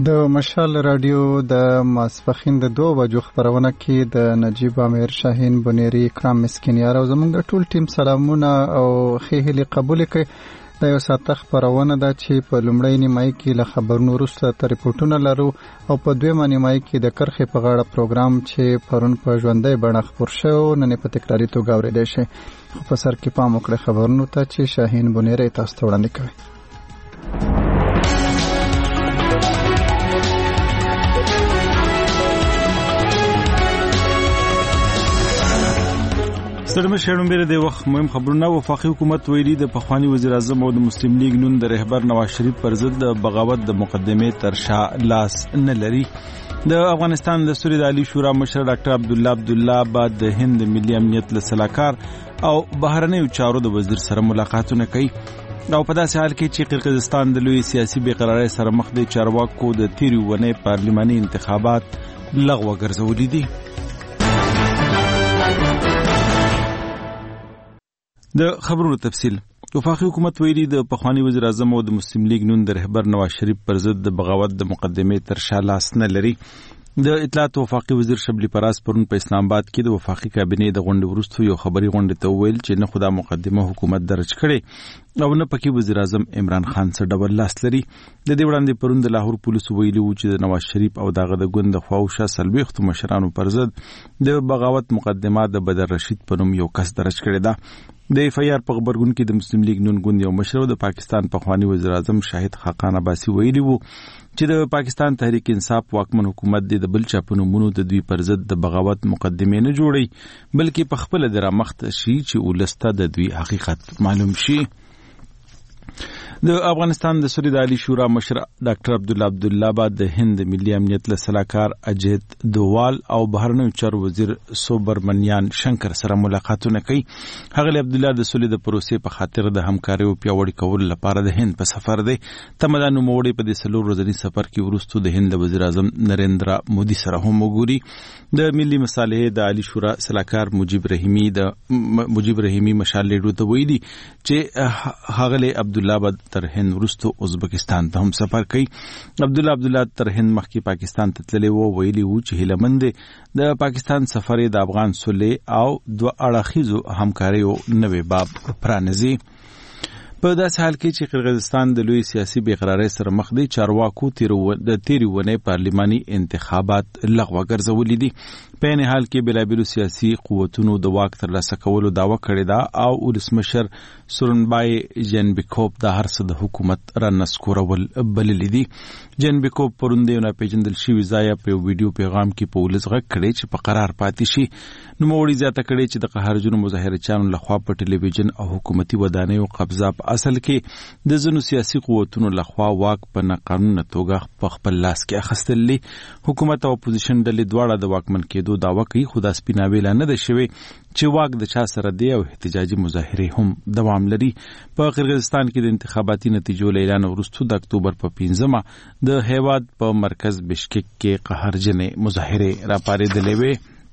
د مشال رادیو د ماسپخین د 2 بجو خبرونه کې د نجیب امیر شاهین بنيري اکرام مسکینیار او زموږ ټول ټیم سلامونه او خېهلي قبول کړي. د یو ساعت خبرونه ده چې په لومړی نیمای کې له خبرونو وروسته تر ریپورتونه لرو او په دویمه نیمای کې د کرخې په غاړه پروګرام چې پرون په ژوندۍ بڼه خپور شو نن په تکراري توګه اورېدای شي. خو په سر کې پام وکړئ خبرونو ته چې شاهین بنيري تاسو ته وړاندې کوي. ستړي شهرونو بیره د وخت مهم خبرونه. وفاقي حکومت ویلي د پخوانی وزیر اعظم او د مسلم لیگ نون د رهبر نواز شریف پر ضد د بغاوت د مقدمې تر شا لاس نه لري. د افغانستان د سوري د عالی شورا مشر ډاکټر عبدالله بعد د هند ملي امنیت له سلاکار او بهرنیو چارو د وزیر سره ملاقاتونه کوي او په داسې حال کې چې قرقیزستان د لوی سیاسي بېقرارۍ سره مخ دی. چارواکو د تیرې ونې پارلماني انتخابات لغوه ګرځولي دي. د خبرونو تفصیل. وفاقي حکومت ویلي د پخوانی وزیر اعظم او د مسلم لیگ نون د رهبر نواز شریف پر ضد د بغاوت د مقدمې تر شا لاس نه لري. د اطلاعات وفاقي وزیر شبلی پراس پرون په اسلام آباد کې د وفاقي کابینې د غونډې وروسته یو خبري غونډې ته ویل چې نه خدا مقدمه حکومت درج کړي او نه پکې وزیر اعظم عمران خان څخه ډبل لاس لري. د دې وړاندې پرون د لاهور پولیسو ویلي و چې د نواز شریف او دغه د ګوند خواوشه سلويختو مشرانو پر ضد د بغاوت مقدمه د بدر رشید په نوم یو کس درج کړی ده. د اف ای آر په خبرګون کې د مسلم لیگ نون ګوند یو مشر د پاکستان پخوانی وزیر اعظم شاهد خاقان عباسی ویلي وو چې د پاکستان تحریک انصاف واکمن حکومت د بل چا په نومونو د دوی پر ضد د بغاوت مقدمې نه جوړي بلکې په خپل د رامخت شي چې ولسته د دوی حقیقت معلوم شي. د افغانستان د سوري د عالی شورا مشر ډاکټر عبدالله بعد د هند ملي امنیت له سلاکار اجیت دووال او بهرنیو چارو وزیر سوبرمنیان شنکر سره ملاقاتونه کوي. هغه عبدالله د سولې د پروسې په خاطر د همکارۍ پیاوړي کولو لپاره د هند په سفر دی. تمدا نوموړی په دې 3 ورځني سفر کې وروسته د هند وزیر اعظم نریندرا مودي سره هم وګوري. د ملي مصالحې د عالی شورا سلاکار مجيب رحیمی مشال لیډو ته ویلي چې هغه عبدالله بعد تر هند وروسته ازبکستان ته هم سفر کوي. عبدالله تر هند مخکې پاکستان ته تللی و ویلي و چې هیلمند د پاکستان سفر د افغان صلح او دوه اړخیزو همکاریو نوې باب پرانیزي. په داسې حال کې چې قرقیزستان د لوی سیاسي بېقرارۍ سره مخ دی. چارواکو د تیرې ونې پارلماني انتخابات لغوه ګرځولي دي. په عین حال کې بېلابېلو سیاسي قوتونو د واک ترلاسه کولو دعوه کړې ده او ولسمشر سورنبای جنبیکوف د هر څه د حکومت را نسکورول بللي دي. جنبیکوف پرون د یو ناپېژندل شوي ځایه په یو ویډیو پیغام کې په ولس غږ کړی چې په قرار پاتې شي. نوموړي زیاته کړې چې د قهرجنو مظاهرچیانو لخوا په ټلویزیون او حکومتي ودانیو قبضه په اصل کې د ځینو سیاسي قوتونو لخوا واک په ناقانونه توګه په خپل لاس کې اخیستل دي. حکومت او اپوزیشن ډلې دواړه د واکمن کېدو دعوه کوي خو دا سپیناویله نه ده شوې چې واک د چا سره دی او احتجاجي مظاهرې هم دوام لري. په قرقیزستان کې د انتخاباتي نتیجو له اعلان وروسته د اکتوبر په 15مه د هیواد په مرکز بشکک کې قهرجنې مظاهرې راپارېدلې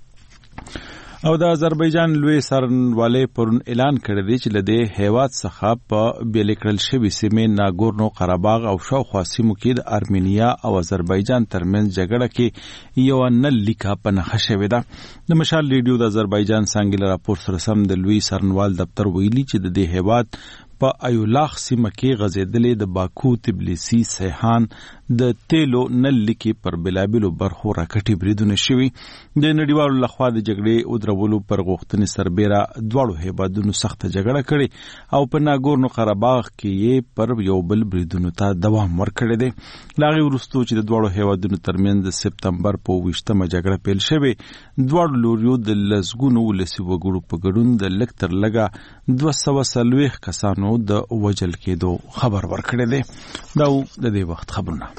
وې او د آذربایجان لوی څارنوالۍ پرون اعلان کړی دی چې له دې هیواد څخه په بېلې کړل شوې سیمې ناګورنو قرهباغ او شاوخوا سیمو کې د ارمینیا او آذربایجان ترمنځ جګړه کې یو نه لیکه په نښه شوې ده. د مشال ریډیو د آذربایجان څانګې له راپور سره سم د لوی څارنوال دفتر ویلي چې د دې هیواد په ایولاخ سیمه کې غځېدلې د باکو تبلیسي سیحان د تیلو نل لیکې پر بېلابېلو برخو راکټې بریدونه شوي. د نړیوالو لخوا د جګړې ودرولو پر غوښتنې سربیره دواړو هیوادونو سخته جګړه کړې او په ناګورنو قرهباغ کې یې پر یو بل بریدونو ته دوام ورکړی دی. له هغې وروستو چې د دواړو هیوادونو ترمنځ د سپتمبر په 28مه جګړه پیل شوې دواړو لوریو د لسګونو ولسي وګړو په ګډون د لږ تر لږه 240 کسانو د وجل کېدو خبر ورکړی دی. دا د دې وخت خبرونه.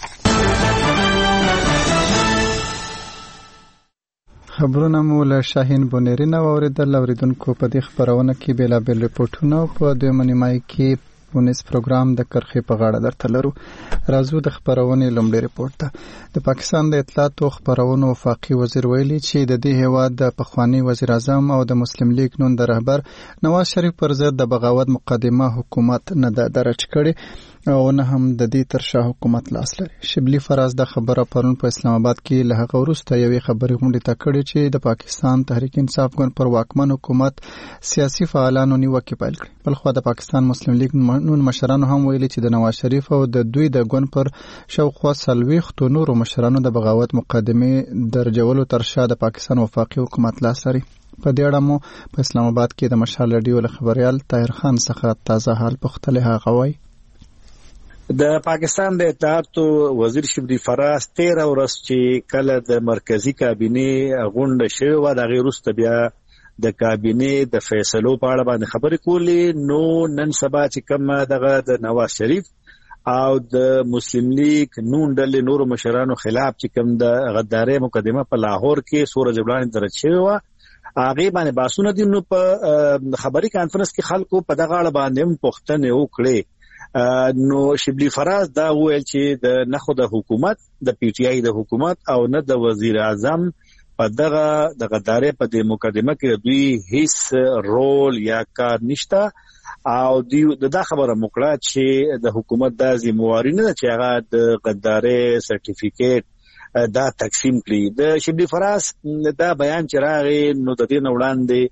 خبرونه مو له شاهین بنيري نه واوریدل. اوریدونکو په دې خبرونه کې بېلابېل ریپورټونه په دویمه نیمایي کې پونیس پروګرام د کرخې په غاړه درته لرو. راځو د خبرونې لومړی ریپورت ته. د پاکستان د اطلاعات او خبرونو وفاقي وزیر ویلي چې د دې هیواد د پخوانی وزیر اعظم او د مسلم لیگ نون د رهبر نواز شریف پر ضد د بغاوت مقدمه حکومت نه ده درج کړې. او نه هم د دې تر شا حکومت لاس لري. شبلی فراز د خبره پرون په اسلام آباد کې له هغه وروسته یوې خبرې غونډې ته کړې چې د پاکستان تحریک انصاف ګوند پر واکمن حکومت سیاسي فعالانو نیوکې پیل کړې. بلخوا د پاکستان مسلم لیگ نون مشرانو هم ویلي چې د نواز شریف او د دوی د ګوند پر شاوخوا 40 نورو مشرانو د بغاوت مقدمې درجولو تر شا د پاکستان وفاقي حکومت لاس لري. په دې اړه مو په اسلام آباد کې د مشال رادیو له خبريال طاهر خان څخه تازه حال پوښتلی. هغه وایي د پاکستان د اطلاعات وزیر شبلی فراز 13 ورځ چې کله د مرکزی کابینه غونډه شوه و د غیرست بیا د کابینه د فیصلو په اړه باندې خبرې کولې، نو نن سبا چې کوم دغه د نواز شریف او د مسلم لیگ نون ډلې نورو مشرانو خلاف چې کوم د غدارۍ مقدمه په لاهور کې سورج وړاندې درج شوی و، هغه باندې باسونه دي. نو په خبري کانفرنس کې خلکو په دغه اړه باندې پوښتنه وکړي. نو شبلی فراز دا ویل چې د نخو د حکومت د پی ټی آی د حکومت او نه د وزیر اعظم په دغه د غدارۍ په د مقدمه کې دوی هیڅ رول یا کار نشته، او دا خبره مکړه چې د حکومت د ذمہواری نه چې هغه د غدارۍ سرټیفیکیټ دا تقسیم کړي. د شبلی فراز دا بیان چې راغی نو د دې وړاندې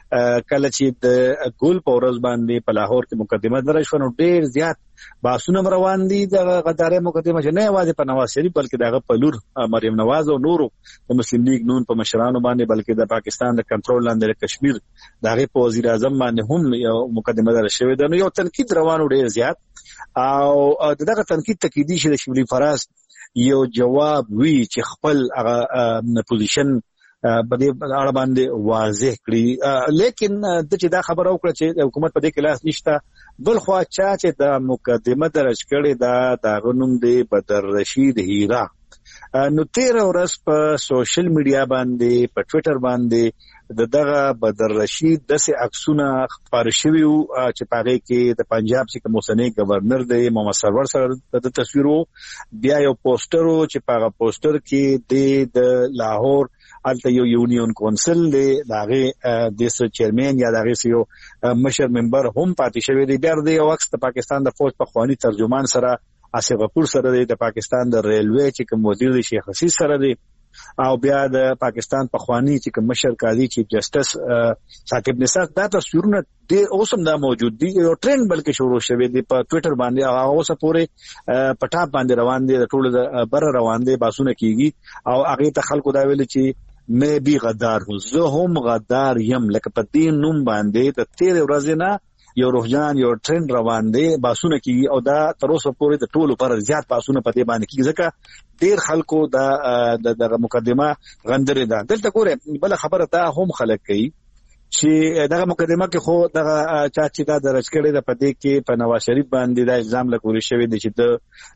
کله چې د ګول په ورځ باندې په لاهور کې مقدمه درج شو، نو ډېر زیات باسونه روان دي د غدارۍ مقدمه چې نه یوازې په نواز شریف بلکې دغه په لور مریم نواز او نورو د مسلم لیگ نون په مشرانو باندې بلکې د پاکستان د کنټرول لاندې کشمیر دغه په وزیر اعظم باندې هم یو مقدمه درج شوې ده. نو یو تنقید روانو ډېر زیات، او دغه تنقید تکیدي چې د شبلی فراز یو جواب وی چې خپل هغه پوزیشن په دې اړه باندې واضح کړي. لیکن د چې دا خبره وکړه چې حکومت په دې کې لاس نشته، بل خو چې د مقدمه درج کړي دا د غنوم دی بدر رشید هیرا. نو 13 ورځ په سوشل میډیا باندې په ټوئیټر باندې دغه بدر رشید دسه عکسونه خبر شوی چې پاره کې د پنجاب چې کومسنی گورنر دی محمد سرور سره د تصویرو، بیا یو پوسټر چې پاره پوسټر کې د لاهور الته یو یونیون کونسل دی دغه د چیرمن یا دغه یو مشر ممبر هم پاتې شوی دی. بیا د یو وخت د پاکستان د فوج په خواني ترجمان سره آصف غفور سره دی، د پاکستان د ریلوی چې کوم وزیر دی شیخ حسین سره دی، او بیا د پاکستان په خواني چې کوم مشر قاضي چیف جسټس ثاقب نثار. دا تصویرونه ډېر اوسم دا موجود دي، یو ټرند بلکې شروع شوی دی په ټوئیټر باندې، او اوسه پورې پټاپ باندې روان دي، ټول بر روان دي، باسونه کیږي، او هغه ته خلکو دا ویل چې مې بي غدار هو، زه هم غدار یم. لکه په دې نوم باندې د 13 ورځې نه یو روحجان یو ټرند روان دی، باسونه کیږي، او دا تر اوسه پورې د ټولو پر زیات باسونه په دې باندې کیږي ځکه ډیر خلکو دا د مقدمه غندري ده. دلته ګوره بل خبره دا هم خلک کوي چې دغه مقدمه کې خو دغه چې دا درج کړي د پدې کې په نواز شریف باندې دا الزام لګول شوی دی چې د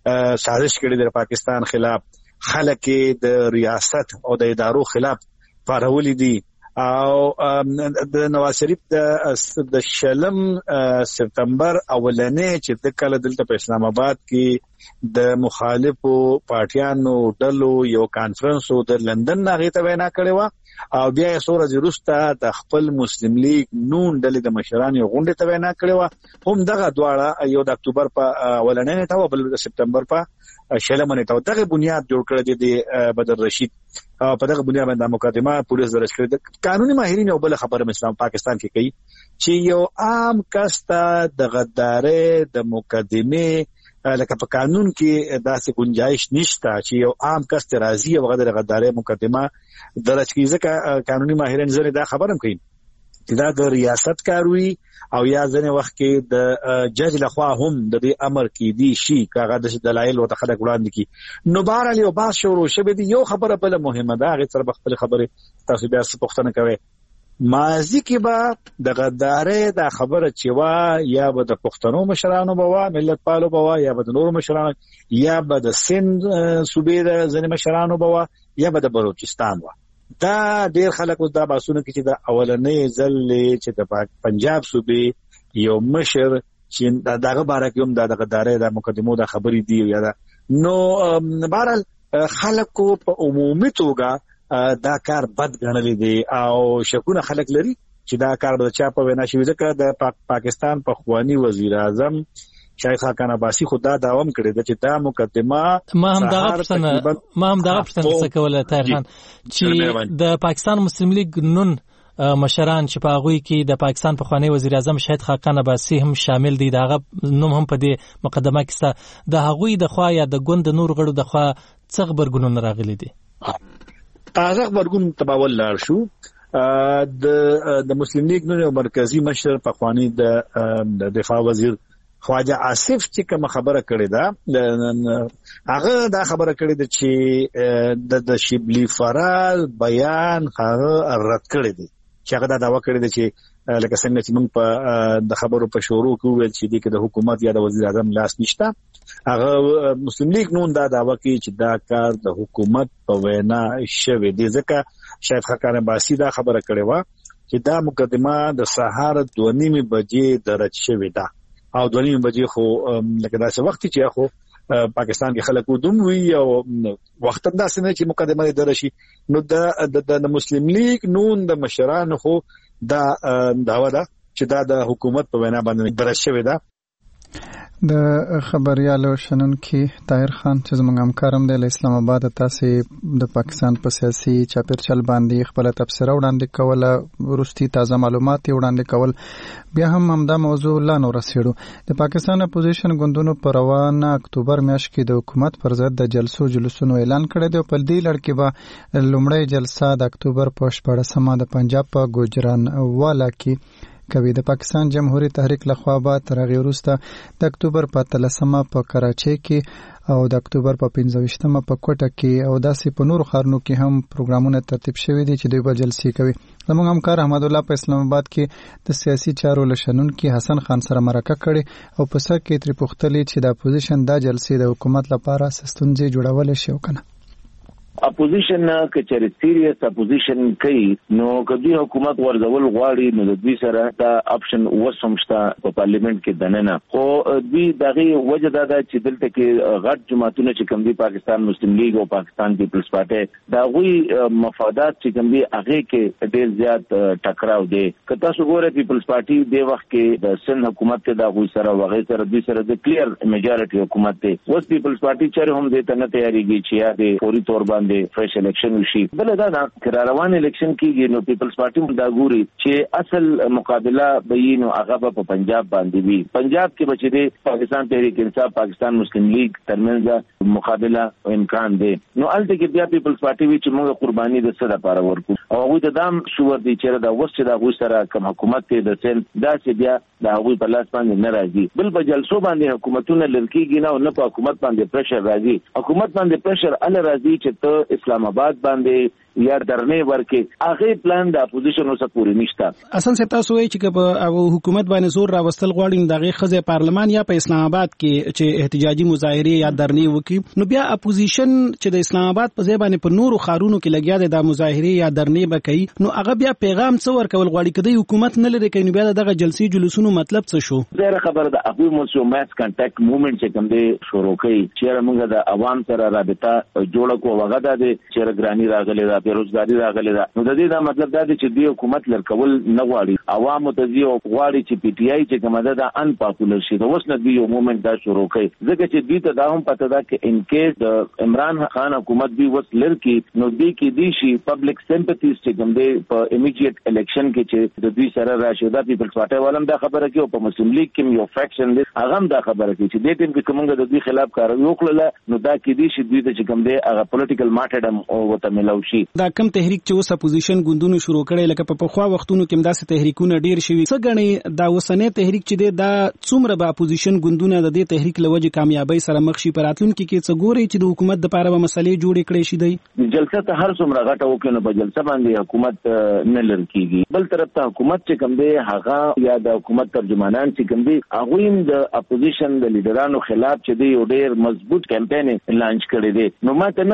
سازش کړي د پاکستان خلاف، خلک د ریاست او د ادارو خلاف فارولې دي، او د نواز شریف د شلم سپتمبر اولنې چې د کله دلته په اسلام آباد کې د مخالفو پارټیانو ډلو یو کانفرنس او د لندن هغه ته وینا کړې و، او بیا یې سورج وروسته د خپل مسلم لیگ نون ډلې د مشرانو غونډه ته وینا کړې و. هم دغه دواړه یو د اکتوبر په اولنې ته او بل د سپتمبر په شلمنه ته دغه بنیاد جوړ کړی دی بدر رشید، په دغه بنیاد باندې مقدمه پولیس درج کړی. قانوني ماهرین او بل خبره اسلام پاکستان کې کوي چې یو عام کس ته د غدارۍ د مقدمه لکه په قانون کې داسې گنجائش نشته چې یو عام کس ته راضي او غیر غدارۍ مقدمه درج کړي، ځکه قانوني ماهرین زره دا خبره کوي چې دا د ریاست کاروي او یا ځنه وخت کې د جج لخوا هم د دې امر کې دي شي کاغه د دلایل او خلک وړاندې کی. نو بهرحال یو باس شروع شوه دی. یو خبره بل مهمه ده، هغه سره خپل خبره تاسو بیا څه پوښتنه کوئ. ماضی کې به د غدارۍ د خبره چې وا یا به د پښتنو مشرانو بوا ملت پالو بوا یا به د نورو مشرانو یا به د سند صوبې د ځنې مشرانو بوا یا به د بلوچستان وا. دا ډیر خلک اوس دا باسونه کې چې د اولنې ځل چې د پنجاب صوبې یو مشر چې دغه باره کې هم د غدارۍ د مقدمو د خبرې دی یا دا. نو بهرحال خلکو په عمومي توګه دا کار بد ګڼل دي او شکونه خلک لري چې دا کار د چا په وینا شوی، ځکه د پاکستان په خوانی وزیر اعظم شیخ خاقان عباسی خدا داوم کړی د چې دا مقدمه ما هم دغه پښتنه څه کوله طاهر خان چې د پاکستان مسلم لیگ نون مشران چې په هغه کې د پاکستان پخوانی وزیر اعظم شهید خاقان عباسی هم شامل دي دغه نوم هم په دې مقدمه کې سته د هغوی د خوا یا د ګوند نور غړو د خوا څه خبرګونونه راغلي دي تازه خبرګون تباول لار شو د مسلم لیگ نو مرکزی مشر پخوانی د دفاع وزیر خواجه آصف چې کوم خبره کړې ده هغه دا خبره کړې ده چې د شبلی فراز بیان هغه رد کړی دی چې هغه دا دعوا کړې ده چې لکه څنګه چې موږ په د خبرو په شروع کې ویل چې د حکومت یا د وزیر اعظم لاس نشته هغه مسلم لیگ نون دا دعوا کوي چې دا کار د حکومت په وینا شوی دی ځکه شیخ خاقان عباسی دا خبره کړې و چې دا مقدمه د سهار 2:30 بجې درج شوی ده او 2:30 بجې خو لکه داسې وخت چې خو پاکستان کې خلک ودوم وي او وخت انداسې نه چې مقدمه درشي نو د مسلم لیگ نون د مشرانو خو دا دعوا ده چې دا د حکومت په وینا باندې درج شوی ده د خبريالو شنونکي طاهر خان چې زموږ همکارم دی له اسلام آباد تاسو د پاکستان په سیاسي چاپیرچل باندې خپل تبصره وړاندې کوله ورستي تازه معلومات وړاندې کول بیا هم همدا موضوع لا نور رسېړو د پاکستان اپوزیشن ګوندونو پر روانه اکتوبر میاشت کې د حکومت پر ضد د جلسونو اعلان کړی دی په دې لړ کې به لومړی جلسه د اکتوبر په 14مه د پنجاب په ګوجرانوالا کې کوي د پاکستان جمهوریت تحریک لخوا به تر هغې وروسته د اکتوبر په 13مه په کراچۍ کې او د اکتوبر په 15مه په کوټه کې او داسې په نورو ښارونو کې هم پروګرامونه ترتیب شوي دي چې دوی به جلسې کوي زموږ همکار احمد الله په اسلام آباد کې د سیاسي چارو له شنونکي حسن خان سره مرکه کړې او په سر کې ترې پوښتلې چې د اپوزیشن دا جلسې د حکومت لپاره ستونزې جوړولی شي او که نه اپوزیشن که چېرې سیریس اپوزیشن کوي نو کدی حکومت ورزول غواړي نو د دوی سره دا اپشن وسم شته په پارلیمنت کې دننه خو دوی دغه وجه دا چې دلته کې غټ جماعتونه چې کوم دي پاکستان مسلم لیگ او پاکستان پیپلز پارټي دا غوي مفادات چې کوم دي هغه کې ډېر زیات ټکراو دي کته څو ګوره پیپلز پارټي د وخت کې د سن حکومت ته دا غوي سره وغه سره دوی سره د کلیر میجارټي حکومت ته اوس پیپلز پارټي چې هم دې ته نه تیاریږي چې یا د فوري تور باندې فرش الیکشن وشي بل دا نه روان الیکشن کېږي نو پیپلز پارټي دا ګوري چې اصل مقابله به نو هغه په پنجاب باندې وي پنجاب کې بچي دي پاکستان تحریک انصاف پاکستان مسلم لیگ ترمنځ مقابله امکان دی نو الته کې بیا پیپلز پارټي وی چې موږ قرباني د څه لپاره ورکو او هغه د دام شوور دي چې دا وسه دا غوښ سره کوم حکومت ته د سن داسې بیا دا هغه په لاس باندې نه راځي بل په جلسو باندې حکومتونه لړکیږي نه په حکومت باندې پرشر راځي حکومت باندې پرشر ال راځي چې ته اسلام آباد باندې یا درنه ورکه هغه پلان د اپوزیشن اوسه پوری نشته اصل څه تاسو وایي چې حکومت باندې زور راوستل غواړي دغه خزه پارلمان یا په اسلام آباد کې چې احتجاجي مظاهره یا درنه وکي نو بیا اپوزیشن چې د اسلام آباد په ځای باندې په نورو خارونو کې لګیا دي د مظاهره یا درنه بکای نو هغه بیا پیغام څه ورکول غواړي کدی حکومت نه لري کینو بیا دغه جلسې جلوسونو مطلب څه شو زه خبر د ابو موسو ماس کانټیکټ موومېنټ چې کوم دی شروع کړي چې موږ د عوام سره رابطه جوړ کو وغه د چې ګرانی راغلي دا بیروزګاری راغلي نو د دې دا مطلب دا دی چې دی حکومت لرکول نه غواړي عوامو ته دی غواړي چې پی ټی آی چې کومه ده ان پاپولر شي نو وسنه دی یو موومېنټ دا شروع کړي ځکه چې دی ته دا هم پته ده چې ان کیس د عمران خان حکومت دی وس لرکی نو دی کې دی شي پبلک سمپاتیز چې کوم دی په امیډیټ الیکشن کې چې د دوی سره راشي دا پیپلز پارټي ولهم دا خبره کوي او په مسلم لیگ کې یو فریکشن دی هغه هم دا خبره کوي چې د دې ټیم کې کومه د دوی خلاف کاروي وکړه نو دا کې دی شي دوی ته چې کوم دی هغه پولیټیکل ماټډم او وته ملو شي دا کم تحریک چې اوس اپوزیشن ګوندونو شروع کړي لکه په پخوا وختونو کې داسې تحریکونه ډیر شوي څه غني دا وسنه تحریک چې دی دا څومره به اپوزیشن ګوندونه د دې تحریک لوجه کامیابی سره مخ شي پراتلونکو کې څه ګوري چې د حکومت د لپاره به مسلې جوړې کړي شي دی جلسه ته هر څومره غټه وکړي په جلسه باندې حکومت نه لړکیږي بل طرف ته حکومت چې کوم دی هغه یا د حکومت ترجمانان چې کوم دی هغه هم د اپوزیشن د لیډرانو خلاف چې دی یو ډیر مضبوط کمپاین لانچ کړی دی نو ماته نه ښکاري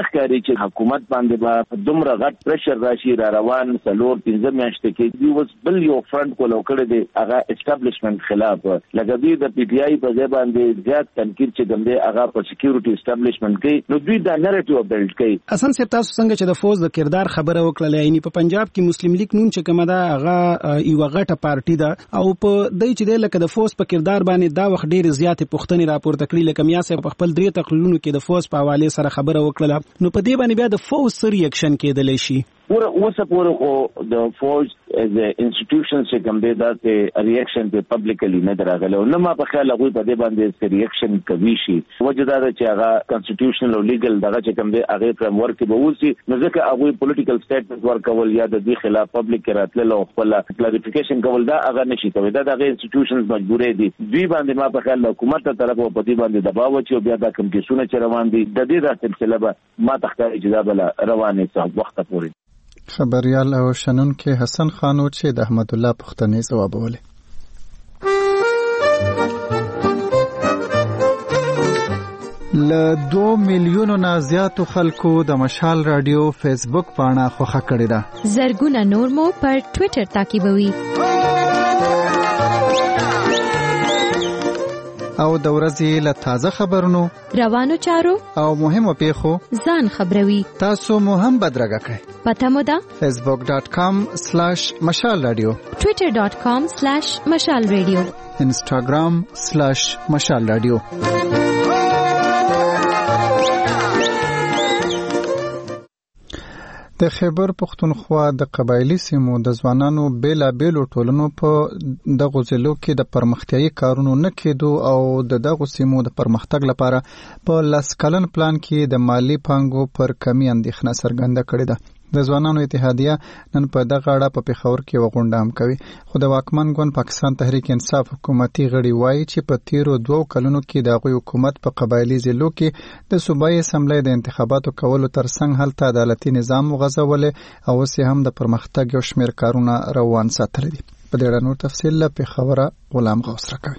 چې حکومت باندې به دومره غټ پریشر راشي را روان 4-5 میاشتې کې دی وس بل یو فرنٹ کو لوکړه دی هغه اسټابلیشمنت خلاف لکه دوی د پی ټی آی په ځای باندې زیات تنقید چې ګمده هغه په سکیورټي اسټابلیشمنت کې نو دوی دا نریټیو بیلډ کوي. حسن صاحب تاسو څنګه چې د فوز د کردار خبره وکړه یعنی په پنجاب کې مسلم لیگ نون چې کومه ده هغه یو غټه پارټي ده او په دای چې د لکه د فوز په کردار باندې دا وخت ډیر زیات پوښتنې راپورته کړې لکه میا صاحب په خپل 3 تقریرونو کې د فوز په حواله سره خبره وکړه نو په دې باندې بیا د فوز سره ریاکشن کېدل شي وسه پورې خو د فوج از انسټیټیوشن چې کوم دی دا ته ریاکشن په پبلکلی نه دراغله نو ما په خیال هغه په دې باندې ریاکشن کوي شي وجدا دا چې هغه کانسټیټیوشنل او لیګل دغه چې کوم دی هغه فریم ورک به وسی نو ځکه هغه پولیټیکل سټیټمنټ ورکول یا د دې خلاف پبلک راتلل او خپل کلیریفیکیشن کول دا هغه نشي کوي دا د انسټیټیوشنز مجبورې دي دوی باندې ما په خیال حکومت ته طرف په دې باندې دباو چې بیا دا کوم کیسونه چې روان دي د دې د سلسله به ما تخته اجازه بل روانه صاحب وخت پورې خبريال او شنن کې حسن خانو چې د احمد الله پختنې ځواب ولې ل 2 میلیونو نه زیاتو خلکو د مشال رادیو فیسبوک پاڼه خوښه کړې ده زرګونه نور مو پر ټوئیټر تعقیبوي او د ورځې له تازه خبرونو روانو چارو او مهمو پیښو ځان خبروي تاسو مو هم بدرګه کړئ پته مو ده facebook.com/mashalradio twitter.com/mashalradio instagram/mashalradio د خیبر پختونخوا د قبایلی سیمو د ځوانانو بیلابېلو ټولنو په دغه ضلعو کې د پرمختیايي کارونو نه کېدو او د دغه سیمو د پرمختګ لپاره په لاس کلن پلان کې د مالی پانګو پر کمی اندېښنه څرګنده کړې ده. د ځوانانو اتحادیه نن په دغه اړه په پېښور کې وغونډه هم کوي خو د واکمن ګوند پاکستان تحریک انصاف حکومتي غړي وایي چې په تیرو 2 کلونو کې د غوي حکومت په قبایلی ضلعو کې د صوبایي اسمبلی د انتخاباتو کولو ترڅنګ هلته عدالتي نظام وغځول او اوس هم د پرمختګ یو شمېر کارونه روان ساتل دي. په دې اړه نور تفصیل له پېښور غلام غوث راکوي.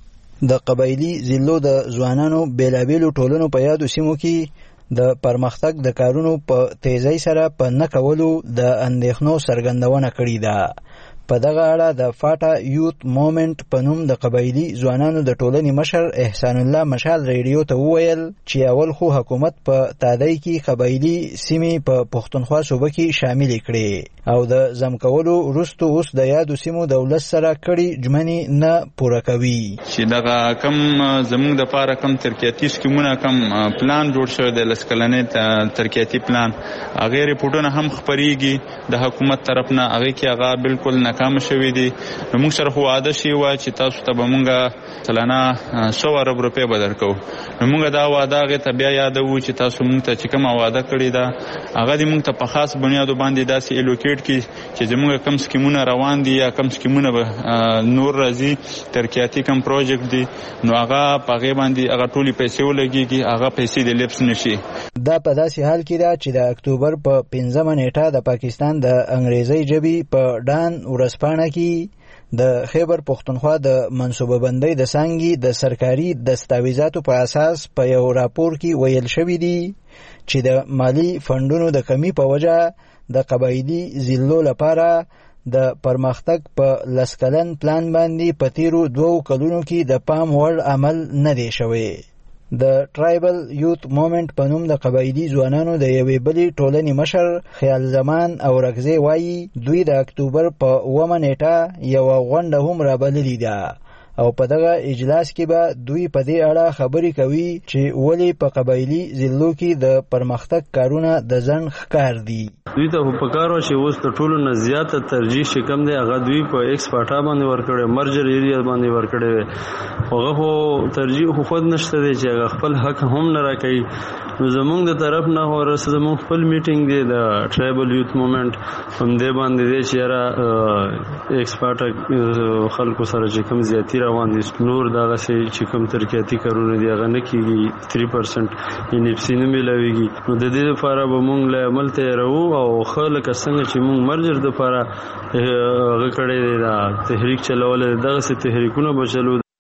د قبایلی ضلعو د ځوانانو بیلابېلو ټولنو په یادو سیمو کې د پرمختګ د کارونو په تیزی سره په نه کولو د اندېښنو څرګندونه کړې ده. په دغه اړه د فاټا یوت موومنت په نوم د قبایلی ځوانانو د ټولنې مشر احسان الله مشال ریډیو ته وویل چې اول خو حکومت په تادی کې قبایلی سیمې په پښتونخوا صوبه کې شامل کړي او د زم کولو وروسته اوس د یادو سیمو دولت سره کړي ژمنې نه پوره کوي. چې دغه کم زموږ د پاره کم ترقیاتي سکیمونه کم پلان جوړ شوی د لسکلنې ترقیاتي پلان هغه ریپورتونه هم خبريږي د حکومت طرف نه هغه کې هغه بالکل ناکام شوی دي. نو موږ سره خو وعده شي و چې تاسو ته به موږ سلانه 100 ارب روپۍ به درکو. نو موږ دا وعده هغه ته بیا یادو چې تاسو موږ ته چې کوم وعده کړی دا هغه دې موږ ته په خاص بنیاد باندې داسې الوکیټ کی چې زموږ کم سکیمونه روان دي یا کم سکیمونه نور راځي ترقیاتي کم پروژیکټ دي نو هغه په غي باندې هغه ټولي پیسې ولګيږي هغه پیسې د لیپس نشي. دا په داسې حال کې ده چې د اکتوبر په 15 نیټه د پاکستان د انګریزي ژبې په ډان ورسپانه کې د خیبر پختونخوا د منصوبه بندۍ د څنګه د سرکاري دستاویزاتو په اساس په یو راپور کې ویل شوی دی چې د مالی فندونو د کمی په وجه د قبایلی ضلعو لپاره د پرمختګ په لسکلن پلان باندې په تیرو 2 کلونو کې د پام وړ عمل نه دی شوی. د ټرایبل یوت موومنت په نوم د قبایلی ځوانانو د یوې بلې ټولنې مشر خیال زمان او رغزي وایي دوی د اکتوبر په 9 نیټه یو غونډه هم رابللې ده او په دغه اجلاس کې به دوی په دې اړه خبرې کوي چې ولې په قبایلی ضلعو کې د پرمختګ کارونه د ځن ښکار دي. دوی ته په کارو چې اوس د ټولو نه زیاته ترجیح شکم دی هغه دوی په ایکس پاټا باندې ورکړي مرجر ایریا باندې ورکړي هغه خو ترجیح خود نشته دی چې هغه خپل حق هم نه راکړي. نو زمونږ د طرف نه ورسره زمونږ خپل میټینګ دی د ټرایبل یوت موومنت هم دې باندې دی چې را ایکس پاټا خلکو سره چې کوم زیاتی روان دي نور دغه چې کوم ترقیاتي کارونه دی هغه نه کیږي 3% یې نفسي نه ملويږي. نو د دې لپاره به مونږ له عمل ته راو او خلک څنګه چې مونږ مرجر د لپاره هغه کړي دا تحریک چلول دغه سي تحریکونه بچلو.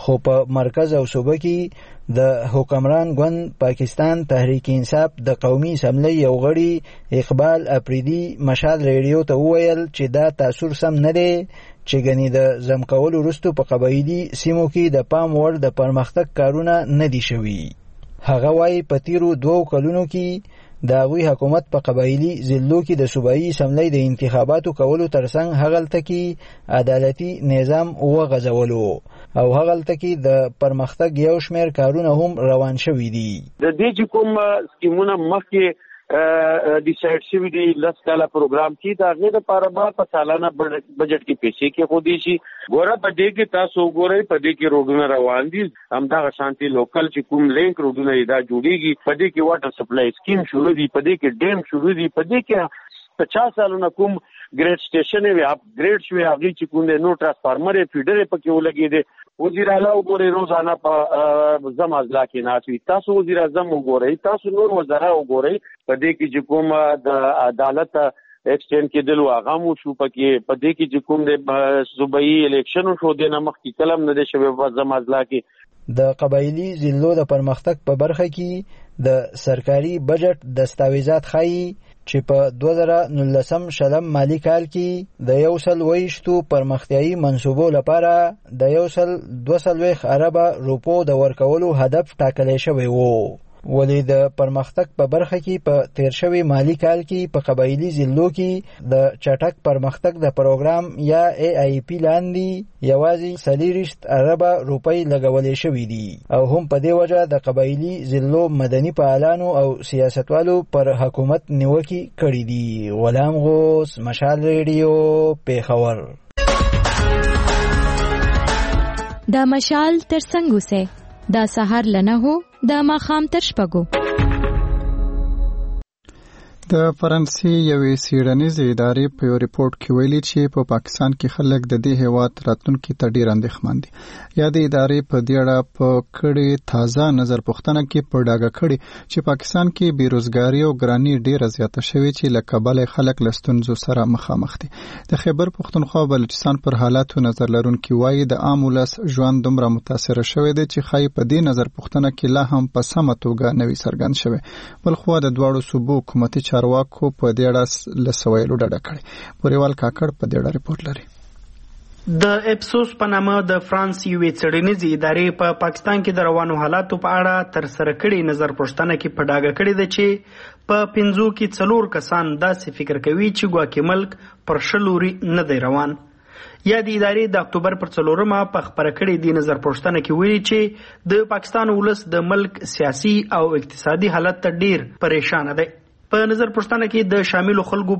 خو په مرکز او صوبه کې د حکمران ګوند پاکستان تحریک انصاف د قومي اسمبلی یو غړي اقبال افریدي مشال ریډیو ته وویل چې دا تاثیر سم نه دی چې ګنې د زم کولو وروسته په قبایلي سیمو کې د پام وړ د پرمختګ کارونه نه دي شوي. هغه وايي په تیرو 2 کلونو کې د هغوی حکومت په قبایلي ضلعو کې د صوبایي اسمبلی د انتخاباتو کولو ترڅنګ هغلته کې عدالتي نظام وغځولو او هغلته کې د پرمختګ یو شمېر کارونه هم روان شوي دي. د دې چې کوم سکیمونه مخکې ډیسایډ شوی دی لس کاله پروګرام کې دا غیر لپاره په سالانه بجټ کې پیسې کې خو دي شي ګوره په دې کې تاسو ګورئ په دې کې روډونه روان دي همدا شانتي لوکل چې کوم لینک روډونه دا جوړیږي په دې کې واټر سپلای سکیم شروع دي په دې کې ډیم شروع دي په دې کې 50 سالونه کوم ګریډ سټیشن وی اپ ګریډ شوی هغه چې کوم نو ټرانسفارمر فیډر په ولګي دي وزیر اعلی وګورئ روزانه په زمازلا کې ناشوي تاسو وزیر اعظم وګورئ تاسو نور وزرا وګورئ په دې کې چې کوم د عدالت ایکسټند کې دلو هغه مو شو پکې په دې کې چې کوم د صوبایي الیکشن شو د نمخ کې کلم نه دي شوی په زمازلا کې د قبایلی ضلعو د پرمختګ په برخه کې د سرکاري بجټ دستاویزات ښایي چې په 2019 مالی کال کې د 120 پرمختیایي منصوبو لپاره د 122 ارب روپو د ورکولو هدف ټاکلی شوی وو. ولې د پرمختګ په برخه کې په تیر شوی مالی کال کې په قبایلی ضلعو کې د چټک پرمختګ د پروګرام یا AIP لاندې یوازې 40 ارب روپۍ لګولې شوې دي او هم په دې وجه د قبایلی ضلعو مدني فعالانو او سیاستوالو پر حکومت نیوکې کړې دي. غلام غوث، مشال ریډیو، پیښور. دا مشال تر څنګه وسه دا سحر لنه هو دا ماخام تر شپږو. د فرانسې یوې څېړنیزې ادارې په یو ریپورت کې ویلي چې په پاکستان کې خلک د دې هیواد راتلونکي ته ډېر اندېښمن دي. یا د ادارې په دې اړه په کړې تازه نظر پوښتنه کې په ډاګه کړې چې پاکستان کې بیروزګاري او ګراني ډېره زیاته شوې چې له کبله خلک له ستونزو سره مخامخ دي. د خیبر پښتونخوا او بلوچستان پر حالاتو نظر لرونکي وایي د عام ولس ژوند دومره متاثره شوی دی چې ښایي په دې نظر پوښتنه کې لا هم په سمه توګه نه وي څرګند شوی. بلخوا د دواړو صوبو حکومتي چارواکو په دې اړه له سوالو ډډه کړې. پوریوال کاکړ په دې اړه ریپورت لري. د اپسوس په نامه د فرانس یوې څېړنیزې ادارې په پاکستان کې د روانو حالاتو په اړه تر سره کړې نظر پوښتنه کې په ډاګه کړې ده چې په 5 کې 4 کسان داسې فکر کوي چې ګواکې ملک پر شلوري نه دی روان. یا د ادارې د اکتوبر پر 4 په خبره کړې دی نظر پوښتنه کې ویلي چې د پاکستان ولس د ملک سیاسي او اقتصادي حالت ته ډیر پریشان دی. په نظر پوښتنه کې د شاملو خلکو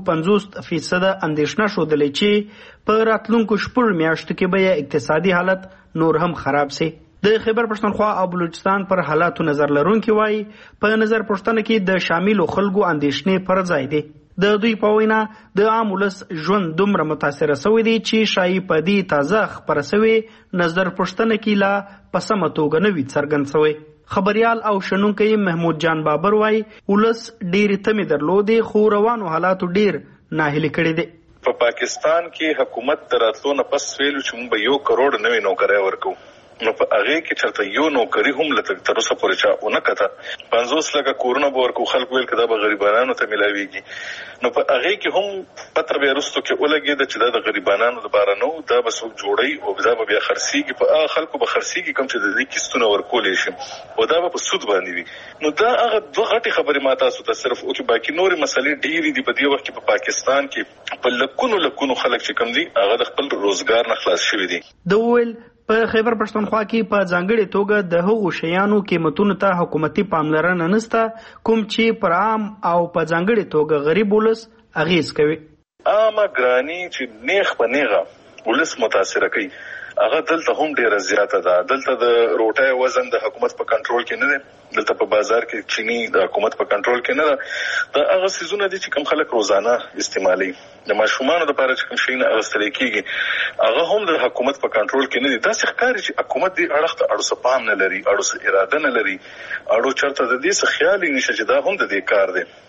50% اندېښنه ښودلې چې په راتلونکو 4 میاشتو کې به اقتصادي حالت نور هم خراب شي. د خیبر پښتونخوا او بلوچستان پر حالاتو نظر لرونکي وایي په نظر پوښتنه کې د شاملو خلکو اندېښنې پر ځای دي. د دوی په وینا د عام ولس ژوند دومره متاثره شوی دی چې شایي په دې تازه خبره شوې نظر پوښتنه کې لا په سمه توګه نه وي څرګند شوی. خبريال او شنونکي محمود جان بابر وای ولس ډېر تمه درلودې خو روانو حالاتو ډېر ناهیلي کړي دي. په پاکستان کې حکومت دراتلو نه پس ویلو چې موږ به 1 کروڑ نوې نوکرۍ ورکو. نو په هغه کې چرته یو نوکری هم لته تر اوسه پورې چا ونه کته 50 لکه کورونه به ورکو خلک ویل کدا به غریبانو ته ملاويږي. نو په هغه کې هم پتر به رستو کې ولګي د چې د غریبانو لپاره نو دا به څوک جوړي او دا به بیا خرسيږي په خلکو به خرسيږي کوم چې د دې کیستونه ورکولې شي او دا به په سود باندې وي. نو دا هغه دوه غټي خبرې ما تاسو ته صرف او کې باقي نور مسلې ډېری دي په دې وخت کې په پاکستان کې په لکونو خلک چې کوم دي هغه د خپل روزګار نه خلاص شوي دي. دویل په خیبر پښتونخوا کې په ځانګړي توګه د هغو شیانو قیمتونو ته حکومتي پاملرنه نشته کوم چې پر عام او په ځانګړي توګه غریب ولس اغیز کوي. عامه ګرانی چې نیغ په نیغه ولس متاثر کوي هغه دلته هم ډیره زیاته ده. دلته د روټۍ وزن د حکومت په کنټرول کې نه دی. دلته په بازار کې چینی د حکومت په کنټرول کې نه ده. دا هغه سيزونه دي چې کوم خلک روزانه استعمالي د ماشومانو لپاره چې کوم شي نه اغستل کېږي هغه هم د حکومت په کنټرول کې نه دي. دا ښکاري چې حکومت دې اړخ ته اړو سپام نه لري اړو اراده نه لري اړو چرته د دې څه خیال نشي چې دا هم د دې کار دی.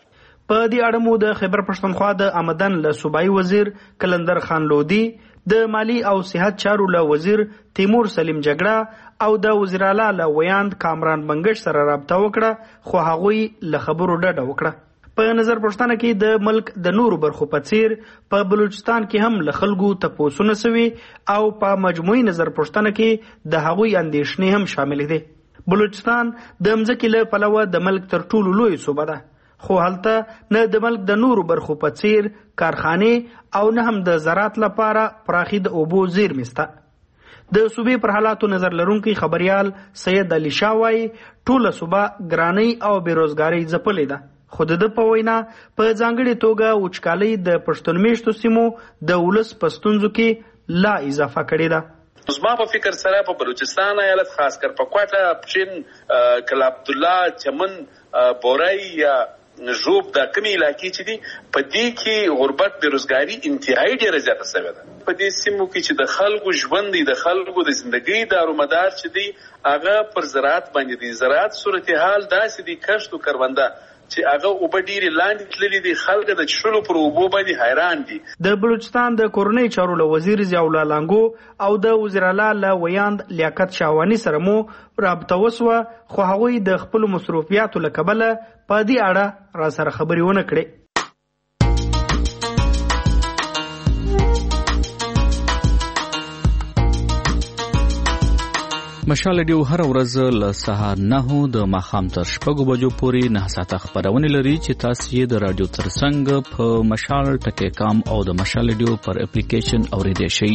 په دې اړه مو د خیبر پښتونخوا د آمدن له صوبایي وزیر کلندر خان لودي، د مالی او صحت چارو له وزیر تیمور سلیم جګړه او د وزیر اعلی له ویاند کامران بنگش سره رابطه وکړه، خو هغوی له خبرو ډډه وکړه. په نظر پښتنه کې د ملک د نورو برخو په څیر په بلوچستان کې هم له خلکو تپوسونه سوي او په مجموعي نظر پښتنه کې د هغوی اندېښنې هم شامل دي. بلوچستان د مځکې له پلوه د ملک تر ټولو لوی صوبه ده، خو هلته نه د ملک د نورو برخو په څیر کارخانې او نه هم د زراعت لپاره پراخي د اوبو زیرمې شته. د صوبې پر حالاتو نظر لرونکي خبريال سید علي شاه وايي ټوله صوبه ګرانۍ او بیروزګارۍ ځپلې ده، خو د په وینا په ځانګړي توګه وچکالۍ د پښتون میشتو سیمو د ولس په ستونزو کې لا اضافه کړې ده. زما په فکر سره په بلوچستان ایالت خاص کر په کوټه پچین کلا عبدالله چمن بورای یا ژوب د کمی علاقې چې دي په دې کې غربت بیروزګاری انتهایی ډیره زیاته شوې ده. په دې سیمو کې چې د خلکو ژوند د خلکو د ژوندۍ دارومدار چې دی هغه پر زراعت باندې دی. زراعت صورتحال داسې دی کښت او کرونده چې هغه اوبه ډېرې لاندې تللي دي، خلک د څښلو پر اوبو باندې حیران دي. د بلوچستان د کورنۍ چارو له وزیر ضیاءالله لانګو او د وزیر اعلی له ویاند لیاقت شاوانی سره مو رابطه وسوه، خو هغوی د خپلو مصروفیاتو له کبله په دې اړه را سره خبرې ونه کړې. مشال ډیو هر ورځ له سهار 9 د ماښام تر 6 بجو پورې 9 ساعته خبرونه لري چې تاسو یې د رادیو ترڅنګ په مشال ټکی کام او د مشال ډیو پر اپلیکیشن اوریدئ شئ.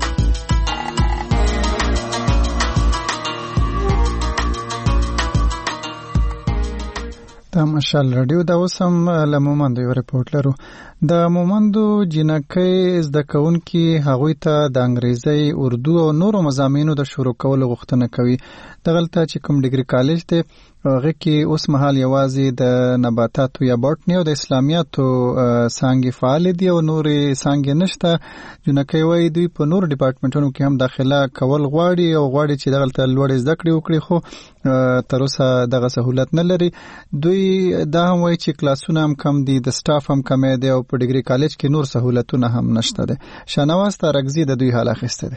د مشال رادیو د اوسم له مومند یو ریپورت لرو. د مومندو جنکۍ زده کوونکي هغوی ته د انګریزي، اردو او نورو مضامینو د شروع کولو غوښتنه کوي. دغلته چې کوم ډیګري کالج دی هغه کې اوس مهال یوازې د نباتاتو یا باټني او د اسلامیاتو څانګې فعال دي او نورې څانګې نشته. جنکۍ وايي دوی په نورو ډپارټمنټونو کې هم داخله کول غواړي او غواړي چې دغلته لوړې زده کړې وکړي، خو تر اوسه دغه سهولت نه لري. دوی دا هم وايي چې کلاسونه هم کم دي، د سټاف هم کمی دی او په ډیګري کالج کې نور سهولتونه هم نشته دي. شانواز تارکزي د دوی حال اخیسته دي.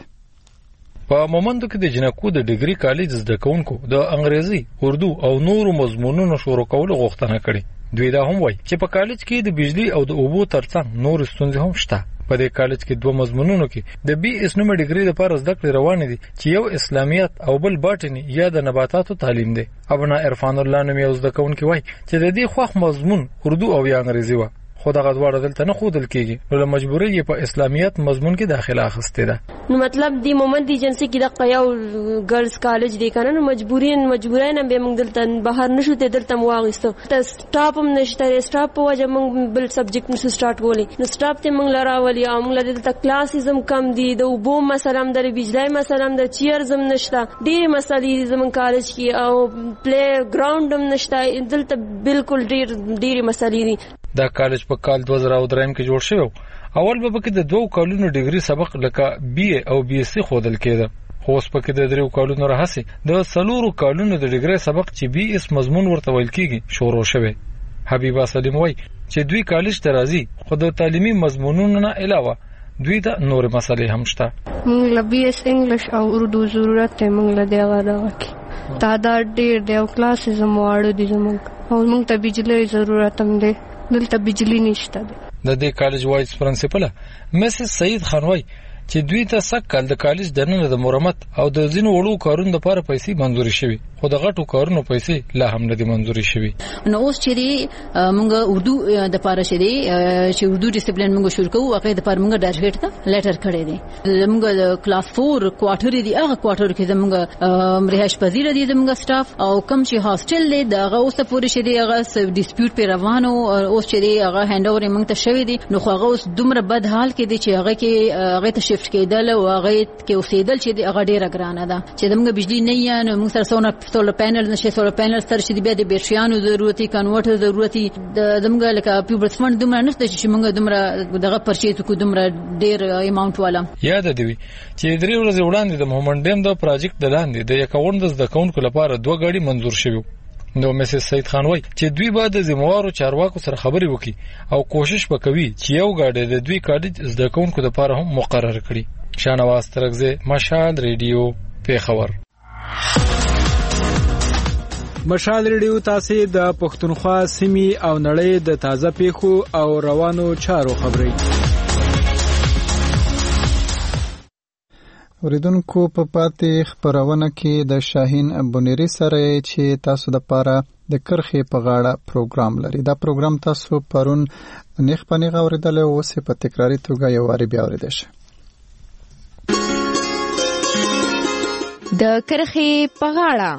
په مومندو کې د جنکو د ډیګري کالج زده کوونکو د انګریزي، اردو او نورو مضمونونو شروع کولو غوښتنه کړې. دوی دا هم وایي چې په کالج کې د بجلی او د اوبو ترڅنګ نور ستونزې هم شته. په دې کالج کې 2 مضمونونو کې د بي اس نومې ډیګري لپاره زده کړې روانې دي چې یو اسلامیات او بل باټني یا د نباتاتو تعلیم دی. ابنا عرفان الله نوم یو زده کوونکی وایي چې د دې خوښ مضمون اردو او یا انګریزي و، خو دغه دواړه دلته نه ښودل کېږي، نو له مجبورۍ یې په اسلامیت مضمون کې داخله اخیستې ده. نو مطلب دی مومند ایجنسی کې د یو ګرلز کالج دی کنه، نو مجبورین به موږ دلته بهر نشو ته دلته واغستو. ته سټاپ هم نشته، سټاپ په وجه موږ بل سبجیکټ نشو سٹارټ کولی، نو سټاپ ته موږ لراولي او موږ دلته کلاسیزم کم دي، د وبو مثلا د بجلی مثلا د چیرزم نشته، ډېر مسالې زمون کالج کې او پلی ګراوند هم نشته، دلته بالکل ډېر مسالې دي. دا کالج په کال 2003 کې جوړ شوی. اول به کې د 2 کالونو ډیګري سبق لکه بي اي او بي اس سي خودل کېده، خو اوس په کې د 3 کالونو راهسي د 4 کالونو د ډیګري سبق چې بي اس مضمون ورته ویل کېږي شروع شوی. حبیبه سلیم وای چې دوی کالج ته راځي، خو د تعلیمي مضمونونو نه علاوه دوی ته نور مسلې هم شته. موږ له بي اس انګلیش او اردو ضرورت ته موږ له دغه کې تعداد ډېر دی او کلاسز مو اړ دي زموږ او موږ ته بجلی ضرورت هم دی، دلته بجلی نشته ده. د دې کالج وایس پرنسپل مسز سعید خانوي چې دوی ته سکل د کالج دننه د مرمت او د ځینو وړو کارونو لپاره پیسې منزوري شوي، خو د غټو کارونو پیسې لا هم نه دي منزوري شوي. نو اوس چې موږ اردو د لپاره چې اردو ډیسپلین موږ شروع کوو، هغه د لپاره موږ ډایریکټ ته لیټر کړی دی. موږ د کلاس 4 کوارټر دی، هغه کوارټر کې موږ رهائش پذیر دي موږ سټاف او کم چې هاستل دی دغه اوس پورې شې دی، هغه ډیسپیوټ په روانو او اوس چې هغه هاند اوور موږ ته شوی دی، نو خو هغه اوس دومره بد حال کې دی چې هغه ته شفت کېدل او هغه کې اوسېدل چې هغه ډیره ګرانه ده. چې موږ بجلی نه یا نو موږ سره سولر پینل نشه، سولر پینل سره چې بیا د بیټریانو ضرورت، کنورټر ضرورت، د موږ لکه پیوبرس فند دومره نشته چې موږ دومره دغه پرچیز کو دومره ډیر اماونت والا. یاد دی چې 3 ورځې وړاندې د مومند ډیم د پروجیکټ د لاندې د 51 د کوونکو لپاره 2 غاډي منزور شوه. نو مسز سید خان وای چې دوی به د ذمہوارو چارواکو سره خبرې وکړي او کوشش وکوي چې یو گاډي د دوی کالج زده کوونکو لپاره هم مقرر کړي. شانواز ترغزه، مشال ریډیو، پیښور. مشال ریډیو تاسو د پښتونخوا سیمې او نړۍ د تازه پیښو او روانو چارو خبري. اوریدونکو په پاتې خبرونه کې د شاهین بونيري سره چې تاسو د پاره د کرخې په غاړه پروګرام لري. دا پروګرام تاسو پرون نیخ پنیغه اوریدل او اوس په تکراری توګه یو واری بیا اوریدل شي. د کرخې په غاړه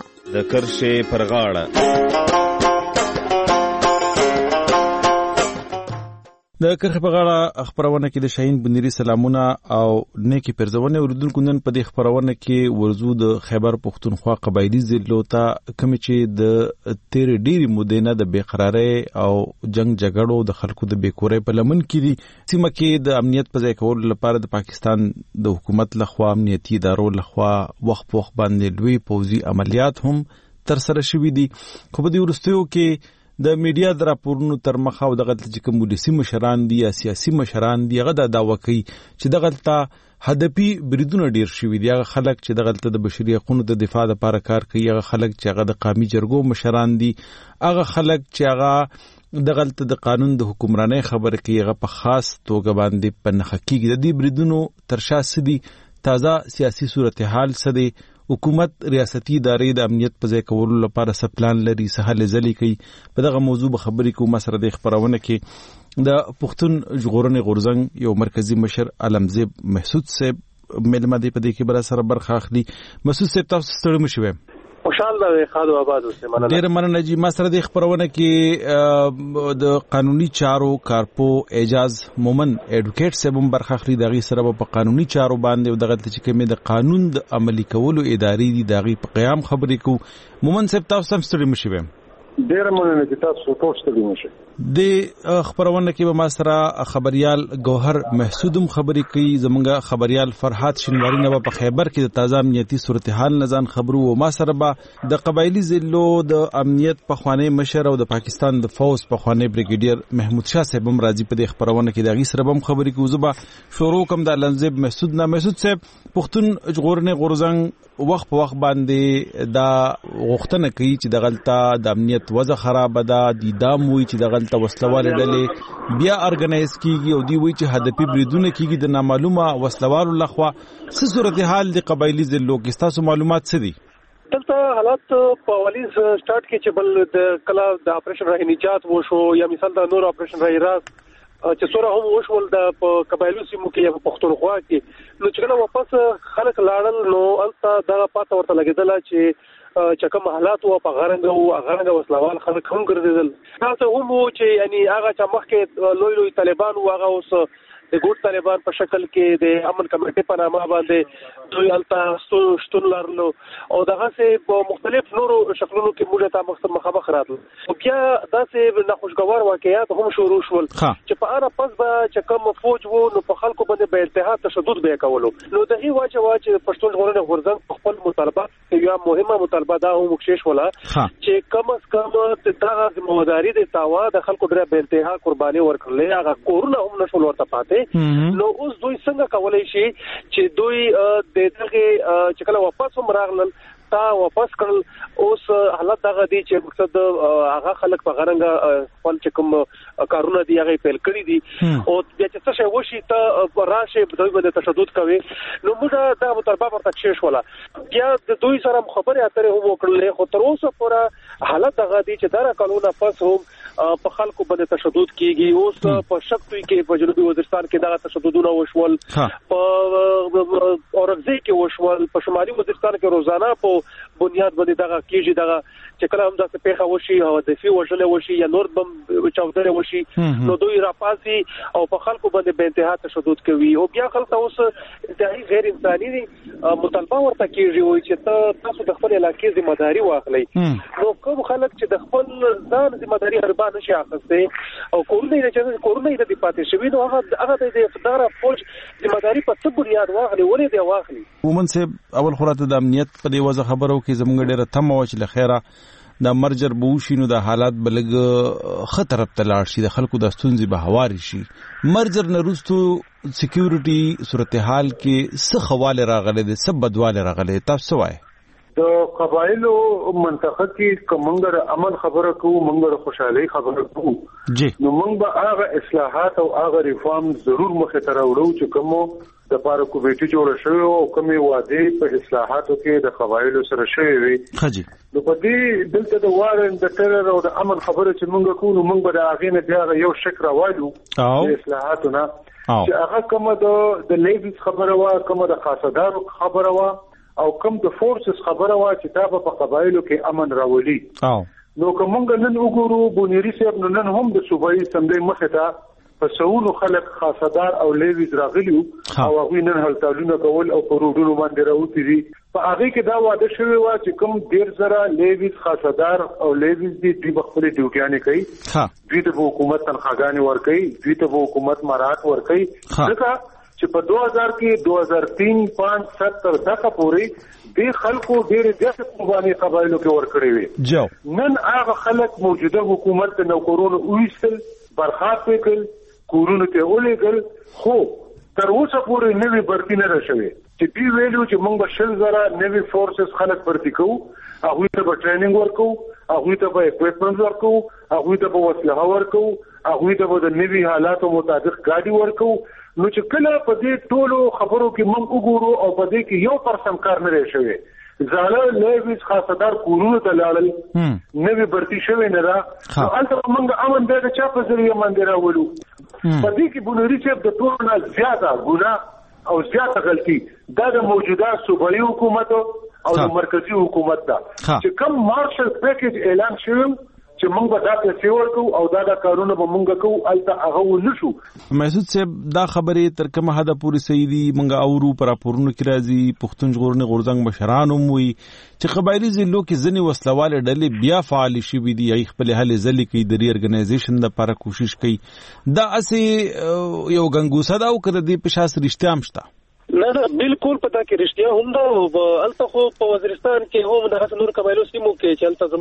د کرخې په غاړه خبرونه کې د شاهین بونيري سلامونه او نیکی پرځونه اوریدونکو نن په دې خبرونه کې ورزو د خیبر پختونخوا قبایلی ضلعو ته کوم چې د تیر ډيري مودې نه د بیقراری او جنگ جګړو د خلکو د بیکورۍ په لمن کې دي سیمه کې د امنیت په ځای کولو لپاره د پاکستان د حکومت لخوا امنیتي ادارو لخوا وخت باندې لوی پوځي عملیات هم تر سره شوي دي. خو په دې وروستیو کې د میډیا د راپورونو تر مخه او دغه چې کوم ولسی مشران دي یا سیاسي مشران دي هغه د دعوه کوي چې دغه هدفي بریدونه ډیر شوي دي. هغه خلک چې دغه د بشري حقوقو د دفاع لپاره کار کوي، هغه خلک چې هغه د قومي جرګو مشران دي، هغه خلک چې هغه دغه د قانون د حکمرانۍ خبره کوي، هغه په خاص توګه باندې پنهخ کیږي. د دې بریدونو ترشا سدي تازه سیاسي صورتحال سدي حکومت ریاستي ادارې د امنیت په ځای کولو لپاره سپلان لري، سهل ځلې کوي. په دغه موضوع به خبرې کوم سره د خبرونه کې د پښتون ژغورنې غورځنګ یو مرکزی مشر علمزیب محسود صاحب ملمه دی په دې کې بر سره برخه اخلي. محسود صاحب تاسو ستړي مشوي؟ خوشاله خادو آباد اوسه. ډیر مننه جی. ما سره د خبرونه کې د قانوني چارو کارپو اعجاز مومن اډوکیټ صاحب برخه اخلي. دغه سره په قانوني چارو باندې دغه چې کومه د قانون د عملي کولو ادارې دي دغه په قیام خبرې کو. مومن صاحب تاسو هم ستړي مشوي؟ ډیر مننه چې تاسو ټول ستړي مشئ. د خبرونه کې به ما سره خبريال گوهر محسودم خبري کوي. زمونږ خبريال فرحات شینواری نه په خیبر کې د تازه امنیتي صورتحال نزان خبرو او ما سره به د قبایلی ضلعو د امنیت په خوانی مشر او د پاکستان د فوز په خوانی بریګیډیر محمود شاه صاحب هم راځي په دې خبرونه کې دغه سره هم خبري کوي. زبا شروع کوم د لنزب محسود نه. محسود صاحب پښتون ژغورنې غورځنګ وخت په وخت باندې دا غوښتنه کوي چې دغلطه د امنیت وضع خراب ده، د داموي چې دغلطه وسلواله ډلې بیا ارګنایز کیږي او دی وی چې هدفي بریدونه کیږي د نامعلومه وسلوالو لخوا. څه صورتحال د قبایلی ضلعو کې تاسو معلومات څه دي؟ دلته حالات په اولی سٹارټ کې چې بل د کلا د اپریشن راه نجات وشو یا مثال د نور اپریشن راه راز چې سره هم وشول د قبایلو سیمو کې په پښتونخوا کې نو چې کله واپس خلک لاړل نو الته دا پاته ورته لګیدل چې کوم حالات او په غرنګ وسلوال خلک هم ګرځیدل. تاسو هم چې یعنی هغه چې مخکې لوی طالبان او هغه اوس د ګوت طالبان په شکل کې د امن کمیټې په نامه باندې دوی الته شتون لرلو او دغه سه په مختلف نورو شکلونو کې موږ ته مخامخ راتلو. بیا داسې ناخوشګوار واقعیات هم شروع شول چې په اړه پس به چې کوم فوج وو نو په خلکو باندې به التهاب تشدد به کولو. نو دغه واجب پښتون ژغورنې غورځنګ خپل مطالبات یو مهمه مطالبه دا هم مکشش ولا چې کم از کم دغه ذمہواری د تاوا د خلکو ډېر به التهاب قرباني ورکړلې هغه کورونه هم نشول ورته پاتې. نو اوس دوی څنګه کولای شي چې دوی دغه چې کله واپس هم راغلل تا واپس کړل اوس حالت دغه دي چې مقصد هغه خلک په غرنګ خپل چې کوم کارونه دی هغه پیل کړی دي او بیا چې څه وشي ته راشه دوی باندې تشدد کوي. نو موږ دا مطالبه ورته کېښ ولا بیا د دوی سره خبرې اترې هم وکړلې خو تر اوسه پورې حالت دغه دي چې دا قانون پس هم په خلکو باندې تشدد کیږي. اوس په شک توي کې په جنوبي وزیرستان کې دا تشددونه وشول، په اورغزي کې وشول، په شمالي وزیرستان کې روزانه په بنیاد باندې دا کیږي دا چې کله هم دا پیښه وشي او د فی وژل وشي یا نور بم چاودنه وشي نو دوی راپاسي او په خلکو باندې به انتها تشدد کوي او بیا خلک اوس انتهایی غیر انساني مطالبه ورته کیږي چې تاسو د خپل علاقې ذمہ داری واخلئ. نو کوم خلک چې د خپل ځان ذمہ داری هربا نشي اخیسته او کورونه د پاتې شوی نو هغه د افدار فوج ذمہ داری په څه بنیاد واخلي ولې دی واخلي. ومن سه اول خراته د امنیت په دی وځه خبرو کې زمونږ ډیره تم او چې لخيره دا مرجر به وشي نو د حالات بلګ خطر په لاړ شي د خلکو د ستونزې به هواري شي مرجر نه وروستو سکیورټي صورتحال کې څه خواله راغله د څه بدواله راغله تاسو وایي د قبایلو منطقه کې کومنګر امن خبره کوو منګر خوشحالي خبره کوو نو موږ به هغه اصلاحات او هغه ریفارم ضرور مخه ته راوړو چې کومو د پاره کومیټي جوړ شوی او کومي وعده په اصلاحاتو کې د قبایلو سره شوی وي نو په دې دلته د وارن د ټرر او د امن خبره چې موږ کوو موږ به د هغه نه بیا یو شک راوړو د اصلاحاتو نه چې هغه کومه د لیویز خبره وا کومه د خاصدارو خبره وا او کوم د فورسز خبره وا چې تاسو په قبایلو کې امن راولي نو کومګ نن وګورو بونيري صاحب نن هم د صوبایي سملې مخه ته په سونو خلک خاصدار او لیویز راغلیو او هغه نن هلتالونه کول او پروډونو باندې راوتی دي په هغه کې دا وعده شوی و چې کوم ډیر زره لیویز خاصدار او لیویز دي د خپل ډیوټیانې کوي دوی ته حکومت تنخواګانې ورکوي دوی ته حکومت مراد ورکوي ځکه چې په 2000 کې 2003 5 7 دغه پورې د خلکو ډېر ځکه قرباني قبایلو کې ورکړي وي نن هغه خلک موجوده حکومت ته نوکرونو وېستل برخاست وکړل کورونو ته ولېګل خو تر اوسه پورې نوې برتی نه راشوي چې دی ویلو چې موږ به شل زره نوې فورسز خلک برتی کوو هغه ته به ټریننګ ورکو هغه ته به اکوپمنټ ورکو هغه ته به وسله ورکو هغه ته به د نوې حالاتو مطابق ګاډي ورکو نو چې کله په دې ټولو خبرو کې موږ وګورو او په دې کې یو پرسم کار نه شوی زاله لیویز خاصدار کورونو ته لاړل نوې برتی شوی نه را نو البته موږ امن دغه چا په ذریعہ باندې راولو په دې کې بونوري چې د ټولو نه زیاته ګناه او زیاته غلطي د موجوده صوبایي حکومت او د مرکزی حکومت دا چې کوم مارشل پیکیج اعلان شوی چې موږ به دا پیسې ورکو او دا کارونه به موږ کوو الته هغه ونشو محسود صاحب دا خبرې تر کومه حد پورې صحیح دي موږ اورو پر راپورونو کې راځي پښتون ژغورنې غورځنګ مشران هم وي چې قبایلی ضلعو کې ځینې وسلواله ډلې بیا فعال شوي دي هغې خپلې هلې ځلې کوي د ری ارګنایزیشن دپاره کوشش کوي دا هسې یو ګنګوسه ده او که د دې په شا رښتیا هم شته نه بالکل پتا کې رښتیا هم دا الته خو په وزیرستان کې هم د نور قبایلو سیمو کې چې الته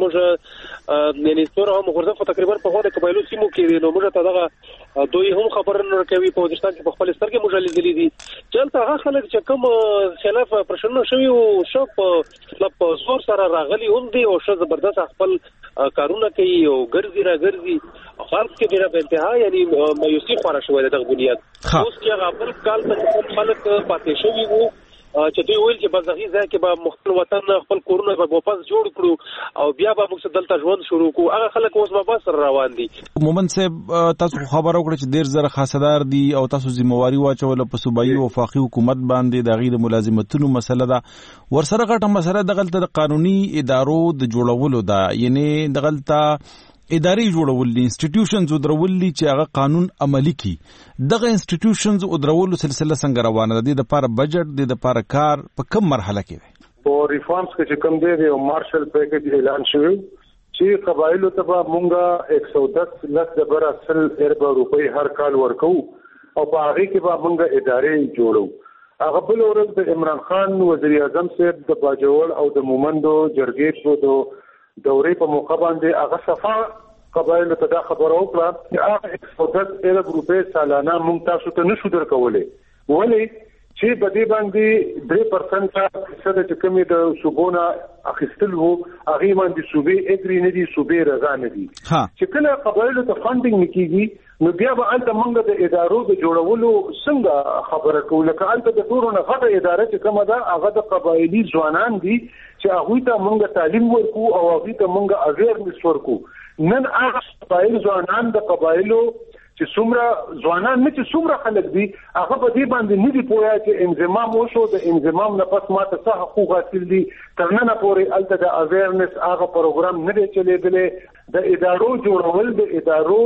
زموږ یعنی ستور هم غورځف تقریبا په هغه قبایلو سیمو کې نو موږ ته دغه دوی هم خبر نه کوي په وزیرستان کې په خپل سترګې موږ لیدلې دي چې الته هغه خلک چې کوم خلاف پرشنو شوی او شپ لپ زور سره راغلي هم دي او ش زبردست خپل کارونه کوي او ګرځي خاص کې ډیره په انتها یعنی مایوسی خورا شوی دغه بنیاد اوس چې هغه بل کال په خلک پاتې شوی وو چې دوی ویل چې بزغی ځای کې به خپل وطن خپل کورونه به واپس جوړ کړو او بیا به موږ دلته ژوند شروع کوو هغه خلک اوس به بس روان دي مومن صاحب تاسو خبرو کړی چې ډیر زره خاصدار دي او تاسو ذمہواری واچول په صوبایي او وفاقي حکومت باندې د غیر ملازمتونو مسله ده ورسره غټه مسله د قانوني ادارو د جوړولو ده یعنی دغلطه اداري جوړول دي انسټیټیوشنز او درول دي چې هغه قانون عملی کی دغه انسټیټیوشنز او درولو سلسله څنګه روانه ده د لپاره بجټ د لپاره کار په کوم مرحله کې ده په ریفارمز کې کوم دی او مارشل پیکیج اعلان شوی چې قبایلو ته مونږه 110 لک د بر اصل اربع روپۍ هر کال ورکو او په هغه کې به مونږه ادارې جوړو هغه بل ورځ د عمران خان وزیر اعظم صاحب د باجوړ او د مومندو جرګې شو دورې په موقع باندې هغه صفه قبایلو ته دا خبره وکړه چې هغه 110 روپۍ سالانه مونږ تاسو ته نشو درکولای ولې چې په دې باندې 3% څخه چې کومې د صوبونه اخیستل وو هغه باندې صوبې اګری نه دي صوبې رضا نه دي چې کله قبایلو ته فاندینګ نکېږي نو بیا به الته موږ د ادارو د جوړولو څنګه خبره کوو لکه الته د ټولو نه غټه اداره چې کومه ده هغه د قبایلی ځوانان دي چې هغه ته موږ تعلیم ورکو او هغه ته موږ اویرنس ورکو نن هغه قبایل ځوانان د قبایلو چې څومره ځوانان نه چې څومره خلک دي هغه په دې باندې نه دي پوهه چې انضمام وشو د انضمام نه پس ماته څه حقوق حاصل دي تر نن پورې الته د اویرنس هغه پروګرام نه دی چلېدلی د ادارو جوړول د ادارو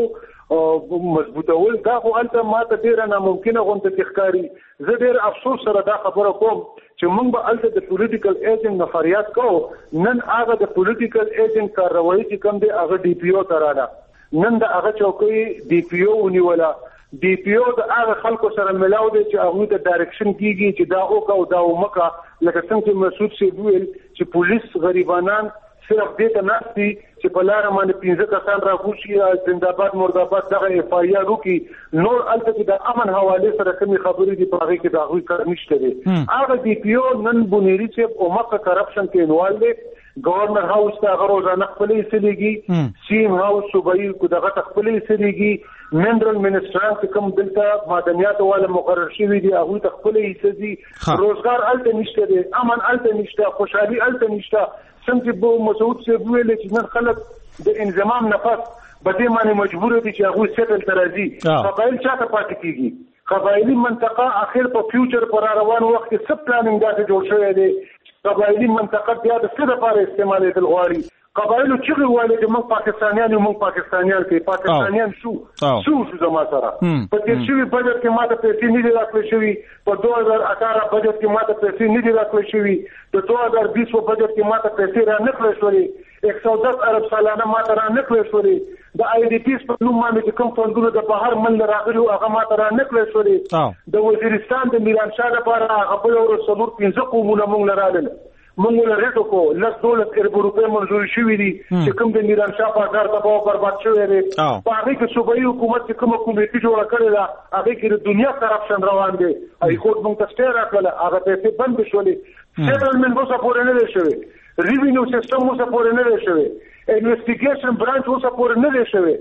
مضبوطول دا خو الته ماته ډیره ناممکنه غونډه ښکاري زه ډیر افسوس سره دا خبره کوم چې موږ به الته د پولیټیکل ایجنټ نه فریاد کوو نن هغه د پولیټیکل ایجنټ کاروایی چې کوم دی هغه ډي پی او تراله نن د هغه چوکۍ ډي پی او ونیوله ډي پی او د هغه خلکو سره ملاو دی چې هغه ته ډایرکشن کیږي چې دا او کا او دا ومکه لکه څنګه چې مسعود سی ویل چې پولیس غریبانان صرف دې ته ناشتي چې په لار باندې 15 کسان راغوشي زنده‌باد مرده‌باد دغه اف آی آر وکي نور الته کې د امن حواله سره کومي خبرې دي په هغه کې دا غوي کار نشته دي هغه دی پیو نن بنيري چې او مکه کرپشن کې انوالو دي گورنر هاوس ته هغه روزانه خپلې سلیږي سیم هاوس صوبایي کو دغه خپلې سلیږي منرال منسټران چې کوم دلته معدنیات والا مقرر شوی دي هغه ته خپلې سدي روزګار الته نشته دي امن الته نشته خوشحالي الته نشته څنګه به مسعود څه ویل چې نن خلک د انضمام نفس بده معنی مجبور دي چې هغه سیټل ترازی قبایل چاته پاتې کیږي قبایلی منطقه اخر په فیوچر پر روان وخت کې سب پلانینګ دا جوړ شوی دی قبایلی منطقه بیا د څه لپاره استعمالېدل غواړي قبایلو چې وایي چې موږ پاکستانیان یو موږ پاکستانیان کې پاکستانیان شو زما سره په دې شوی بجټ کې ماته پیسې نه دي راکړل شوی په 2018 بجټ کې ماته پیسې نه دي راکړل شوی د 2020 بجټ کې ماته پیسې را نه کړل شوی 110 ارب سالانه ماته را نه کړل شوی د آی ډی پیس په نوم باندې کوم فندونه د بهر من راغلي هغه ماته را نه کړل شوی د وزیرستان د میران شاه لپاره هغه په یو څلور 15 قومونه موږ لرل موږ له ریټو کو لږ دولت روپے منزور شوې دي چې کوم د میران شاه بازار تباہ او برباد شوی دی په هغه کې صوبایي حکومت چې کومه کمیټه جوړه کړې ده هغه کې د دنیا کرپشن روان دی ای کوټ موږ ته سټیر راکړل هغه پیسې بند شولې سیټلمنټ مو سپورټ نه شوی ریوینیو سیستم مو سپورټ نه شوی انویسټیګیشن برانچ مو سپورټ نه شوی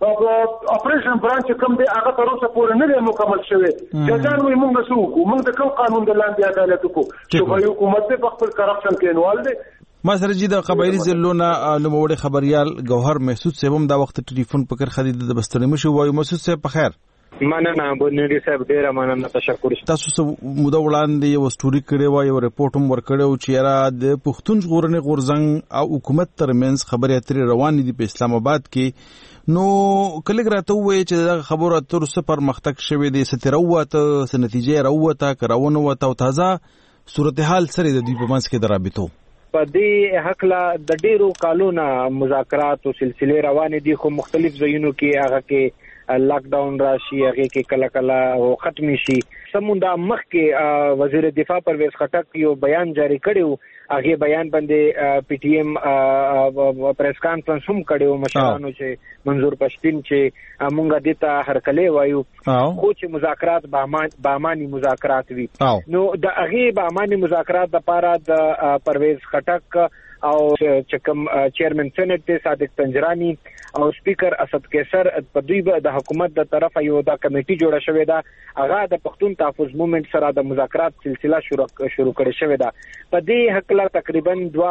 اپریشن برانچ کوم دی هغه تر اوسه پورې نه دی مکمل شوی ځکه نو موږ څه موږ د کوم قانون د لاندې عدالت کو چې حکومت په خپل کرپشن کې انوال دی ما سره جی د قبایلی ضلعونو نوموړي خبريال گوهر محسود صاحب دا وخت ټلیفون پکړ خدي د بسترمه شو وایو محسود صاحب په خیر مننه بونیری صاحب ډیره مننه تشکر تاسو مودا وړاندې یو سټوري کړی و یو ریپورت هم ورکړیو چې را د پښتون ژغورنې غورځنګ او حکومت ترمنځ خبرې اترې روان دي په اسلام آباد کې نو کله راته وایي چې دا خبره تر څه پرمختګ شوه دي ستروته سنتیجه راوته کراونه وته او تازه صورتحال سره د دې په منځ کې درابطو په دې حق لا د ډیرو کالونو مذاکرات او سلسله روان دي خو مختلف ځایونو کې هغه کې لاک ډاون راشي هغه کې کله کله او ختمي شي سموندا مخ کې وزیر دفاع پرویز خټک یو بیان جاری کړیو هغه بیان باندې پی ټی ایم پریس کانفرنس هم کړیو مشرانو چې منظور پښتين چې مونږه دیتا هرکلې وایو خو چې مذاکرات بامانی مذاکرات وي نو د هغه بامانی مذاکرات لپاره د پرویز خټک او چکم چیرمن سېنات صادق پنجرانی او سپیکر اسد کیسر په دوی د حکومت د طرفه یو د کمیټي جوړه شوې ده هغه د پښتون تحفظ موومېنټ سره د مذاکرات سلسله شروع کړې شوې ده په دې حق لا تقریبا 2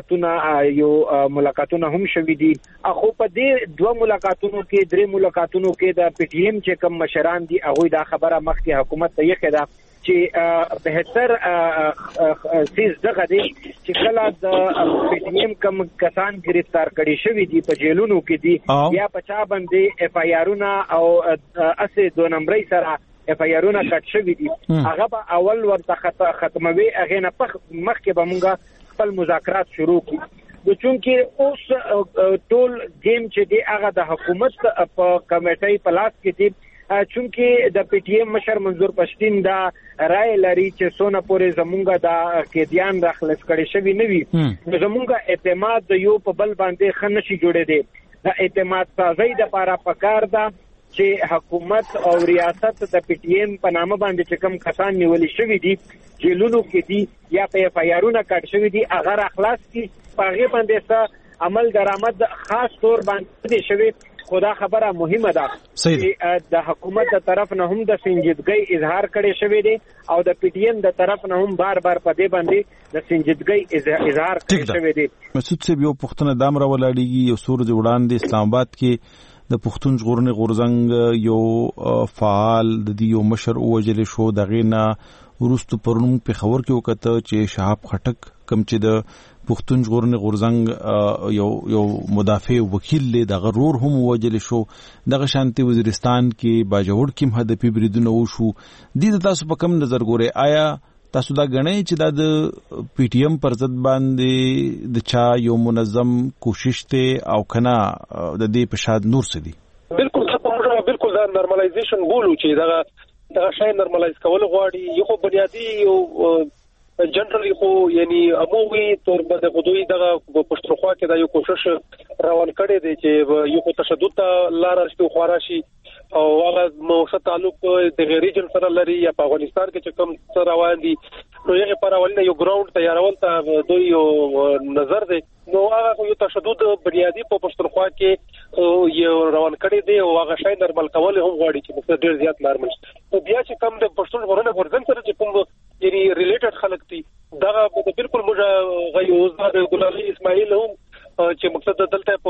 ملاقاتونه هم شوې دي خو په دې 2 ملاقاتونو کې 3 ملاقاتونو کې د پی ټی ایم چې کوم مشران دي هغه دا خبره مخکې حکومت ته یې کړه چې بهتر سیز دغه دی چې کله د پی ټی ایم کوم کسان گرفتار کړي شوی دي په جیلونو کې دي یا پچا باندې اف آی آرونه او اسې 2 نمبرې سره اف آی آرونه کټ شوی دي هغه به اول ورته ختموي هغه نه مخکې به مونږه خپل مذاکرات شروع کړو د چونکې اوس ټول گیم چې دی هغه د حکومت په کمیټې په لاس کې دی چونکه د پی ټی ایم مشر منظور پښتين دا رائے لري چې سونه پورې زمونږه دا کېدیان راخلص کړي شوی نه وي زمونږه اعتماد د یو په بل باندې خنشي جوړې دي د اعتماد سازي د لپاره پکار ده چې حکومت او ریاست د پی ټی ایم په نامه باندې چې کوم کسان نیول شوی دي جیلونو کې دي یا په اف آی آرونه کټ شوی دي هغه اخلاص کی پاغه باندې څه عمل درآمد خاص طور باندې شوی خدا خبره مهمه ده چې د حکومت د طرف نه هم د سنجیدګۍ اظهار کړي شوی دی او د پی ټی ایم د طرف نه هم بار په دې باندې د سنجیدګۍ اظهار کړي شوی دی مسعود صاحب یو پښتنه دام راولاړیږي یو سورج وړاندې اسلام آباد کې د پښتون ژغورنې غورځنګ یو فعال د دې یو مشر وجل شو دغه نه ورستو پرونم په خبر کې وکړه چې شهاب خټک کم چې د پښتون ژغورنې غورځنګ یو مدافع وکیل له دغه رور هم وجل شو دغه شانتي وزیرستان کې باجوړ کې هدفي بریدونه وشو د تاسو په کوم نظر ګوري آیا تاسو دا غنئ چې د پی ټی ایم پر ضد باندې د چا یو منظم کوشش ته او کنا د دې په شاد نور سدي بالکل دا نارملایزیشن بولو چې دا شای نارملایز کول غواړي یو بنیادی یو جنرالي خو یعنی اموي تور بده خدوی دغه پښتونخوا کې دا یو کوشش روان کړي دی چې یو تشدد لار شته خوراشي او هغه موثق تعلق د ریجن سره لري یا په افغانستان کې چې کوم څه روان دي نو یې پر اولنه یو ګراوند تیارول ته دوی یو نظر دی نو هغه یو تشدد بنیادی په پښتونخوا کې یو روان کړي دی او هغه شای نرمل کول هم غواړي چې موږ ډیر زیات نرمل نو بیا چې کوم د پښتون ورونه ورزن سره چې کوم یعنی ریلیټډ خلک دي دا بالکل موږ غيوز د ګلالي اسماعیل هم چې مقصد دلته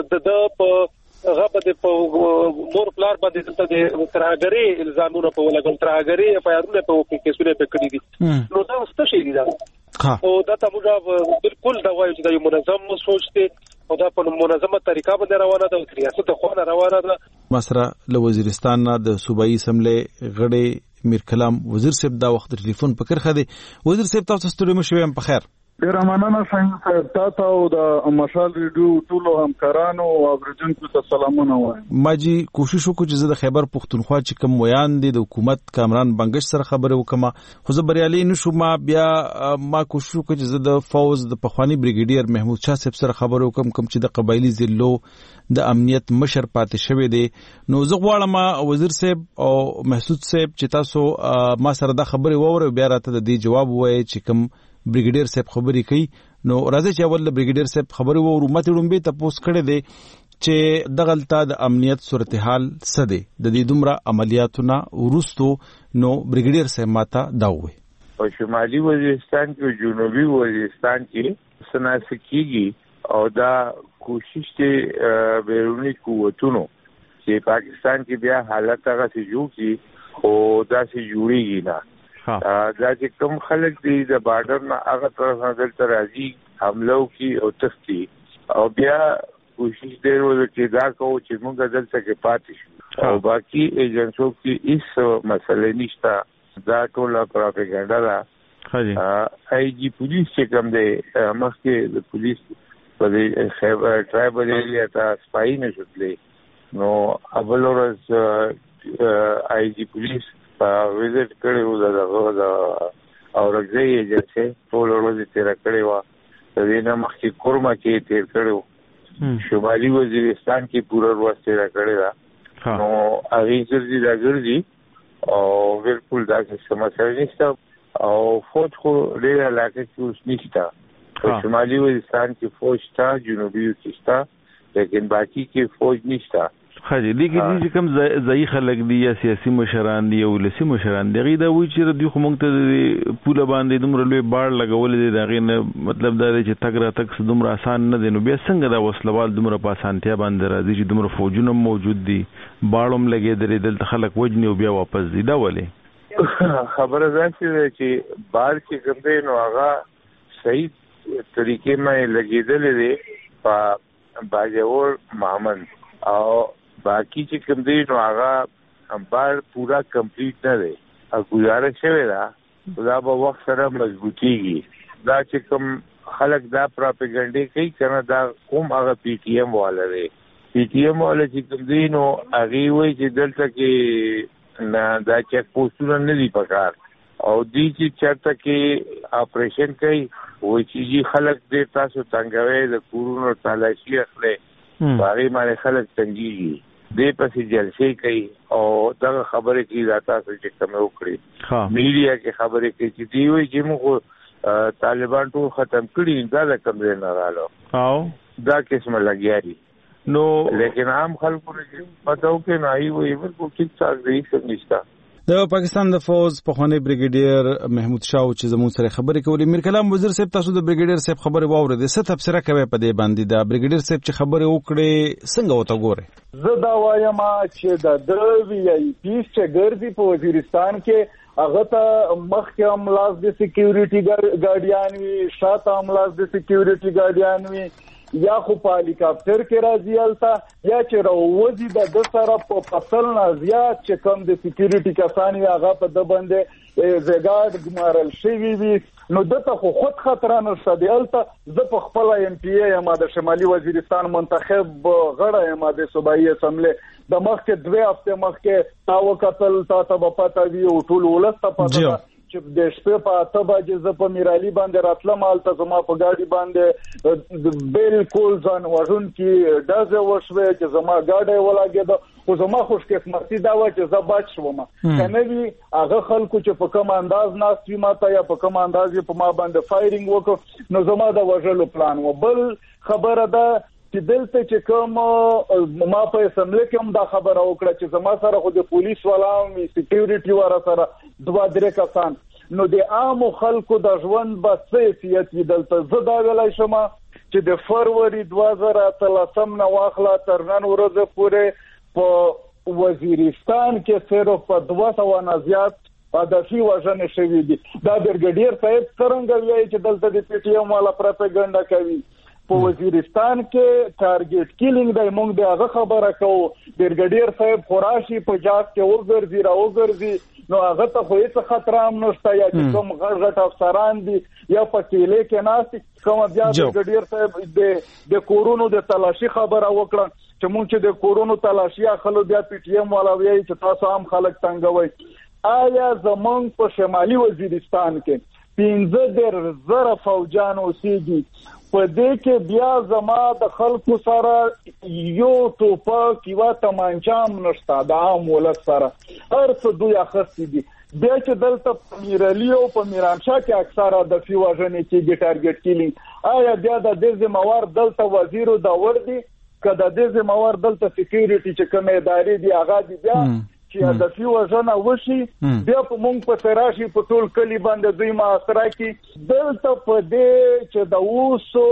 په غابه د مور پلار باندې دلته د ترهګری الزامونه په ولګل ترهګری افایرونه په کیسونه په کړی دي نو دا ست شي دي دا او دا ته موږ بالکل دا وایو چې دا یو منظم سوچ دی او دا په منظمه طریقه باندې روانه ده او ریاست خو نه روانه ده مسره له وزیرستان نه د صوبایي اسمبلی غړي میر کلام وزیر صاحب دا وخت ټلیفون پکړ خدي وزیر صاحب تاسو ستړي مشوي هم په خیر ډیر مننه څنګه تاسو او د مشال ریډیو ټول همکارانو او اوریدونکو ته سلامونه وایم ماجی کوشش وکړو چې د خیبر پښتونخوا چې کوم ویان دي د حکومت کامران بنگش سره خبره وکما خو زه بریالي نشو ما بیا ما کوشش وکړو چې د فوز د پخوانی بریګیډیر محمود شاه صاحب سره خبره وکم کوم چې د قبایلی ضلعو د امنیت مشر پاتې شوی دی نو زه غواړم وزیر صاحب او محسود صاحب چې تاسو ما سره د خبره ووره بیا راته د دې جواب وایي چې کوم بریګیډیر صاحب خبرې کوي نو راځي چې اول بریګیډیر صاحب خبرې وورو مته ډومبه تاسو کړه دي چې دغلطه د امنیت صورتحال څه دی د دې دومره عملیاتونه ورستو نو بریګیډیر صاحب ماته دا وایي په شمالي وزیرستان کې جنوبي وزیرستان کې سناسکیږي او دا کوشش ته بیرونی قوتونو چې پاکستان کې بیا حالت هغه څه جوړ کی او دا څه جوړیږي نه دا چې کوم خلک دي د بارډر نه هغه طرف نه دلته راځي حملو کی او تختی او بیا کوشش دی چې دا کوو چې موږ دلته کې پاتې شو او باقي ایجنسو کې هیڅ مسله نشته دا ټول پروپاګاندا ده آی جی پولیس چې کوم دی مخکې د پولیس په خیبر ټرایبل ایریا ته سپای نشوتلې نو اول ورځ آی جی پولیس وزټ کړو دا اورګزي ایجنسی ټول ورځ تیر کړو د دې نه مخکې کورما کې تیر کړو شمالي وزیرستان کې پورا ورځ تیر کړو نو هغه ګرځي او بالکل دا څه مسله نشته او فوج خو ډېر علاقه کې اوس نشته شمالي وزیرستان کې فوج تا جنوبي کې شته لیکن باقي کې فوج نشته خاجي دغه چې کوم ځای خلک دي یا سیاسي مشران دي او لسی مشران دي دا وی چې دوی خو مونږ ته پوله باندې دومره لوی باړ لګول دي دا غي مطلب دا چې تګ را تک دومره آسان نه دي نو بیا څنګه دا وسلوال دومره په اسانتیا باندې راځي چې دومره فوجونه موجود دي باړم لګي دلته خلک وجني او بیا واپس دي دا ولې خبره ده چې باړ چې کوم دی نو هغه صحیح طریقې مې لګیدل دي په باجوړ محمد او باقی چې کوم دی نو هغه بار پورا کمپلیټ نه دی او گزارش شوی دا به وخت سره مضبوطیږي دا چې کوم خلک دا پروپاګاندا کوي کنه دا کوم هغه پی ټی ایم والا دی پی ټی ایم والا چې کوم دی نو هغه وایي چې دلته کې نه دا چک پوسټونه نه دی پکار او دی چې چرته کې اپریشن کوي وایي چې خلک دې تاسو څنګه د کورونو تلاشي اخلي باغی باندې خلک تنګيږي دې پسې جلسې کوي او دا خبره کوي راته چې کوم وکړي میډیا کې خبره کوي چې دی وایي چې موږ طالبان ټول ختم کړي دا کوم نه رالو او دا قسمه لګیاري نو لیکن عام خلکو نه پتاو کې نه وي ورکو ټیک ټاک دی څنګه د پاکستان د فوز پخوانی بریګیډیر محمود شاه چې زموږ سره خبرې کولې میر کلام وزیر صاحب تاسو د بریګیډیر صاحب خبره واورېده څه تفسیر کوي په دې باندې د بریګیډیر صاحب چې خبره وکړي څنګه وته ګوره زه دا وایم چې د وی آی پی چې ګرځي په وزیرستان کې هغه ته مخکې املاس د سکیورټي ګارډیان وي شاته املاس د سکیورټي ګارډیان وي یا خو په هلیکاپټر کې راځي الته یا چې راوځي د سره په فصل نه زیات چې کم د سکیورټي کسان وي هغه په د باندې زګاډ ګمارل شوی وي نو دته خو خود خطر نه شته الته زه په خپل ایم پی ای یم د شمالي وزیرستان منتخب غړی یم د صوبایي اسمبلی د مخکې 2 هفته مخکې تاو قتل تا ته په پتا وی او ټول ولسته پتا چې د شپې په 8 بجې ز په میرالي باندې راتلم مالته زما په گاډي باندې بالکل ځان وژن کی دازه وشوي چې زما گاډي ولاګید او زما خوش قسمتي دا و چې زه بچ شوم کنه وی هغه خلکو چې په کوم انداز ناستوي ماته یا په کوم انداز په ما باندې فایرینګ وکړ نو زما د وژلو پلان و بل خبره ده چې دلته چې کوم ما په اسمبلی کې هم دا خبره وکړه چې زما سره خو د پولیس ولاو سکیورټي ور سره 2-3 کسان نو د عام خلکو د ژوند بس حیثیت دلته زه دا ویلای شم چې د فروری 2013 نه واخله تر نن ورځې پورې په وزیرستان کې صرف په 200 نه زیات هدفي وژنې شوې دي دا برګډیر صاحب څنګه وایي چې دلته د پی ټی ایم والا پروپاګاندا کوي په وزیرستان کې ټارګټ کیلینګ د موږ د هغه خبره کوو برګډیر صاحب خوراشي په جاز کې وګرځي راوګرځي نو هغه ته خو هیڅ خطر هم نشته یا چې کوم غړغټ افسران دي یا په کېلې کې ناست کوم بیا برګډیر صاحب د کورونو د تلاشي خبره وکړه چې موږ چې د کورونو تلاشي اخلو بیا پی ټی ایم والا وایي چې تاسو هم خلک تنګوي آیا زمونږ په شمالي وزیرستان کې 15,000 فوجان اوسېږي په دې کې بیا زما د خلکو سره یو ټوپک یو تمانچام نشته د عام ولس سره هر څه دوی اخستي دي بیا چې دلته په میرالي او په میرانشاه کې اکثره د فی وژنې کېږي ټارګټ کیلینګ آیا بیا د دې ذمہوار دلته وزیر داور دی که د دې ذمہوار دلته سکیورټي چې کوم ادارې دی هغه دی بیا چې د فی وژنه وشي بیا په مونږ په سراشي په ټول کلی باندې دوی معاصره کې دلته په دې چې د اوسو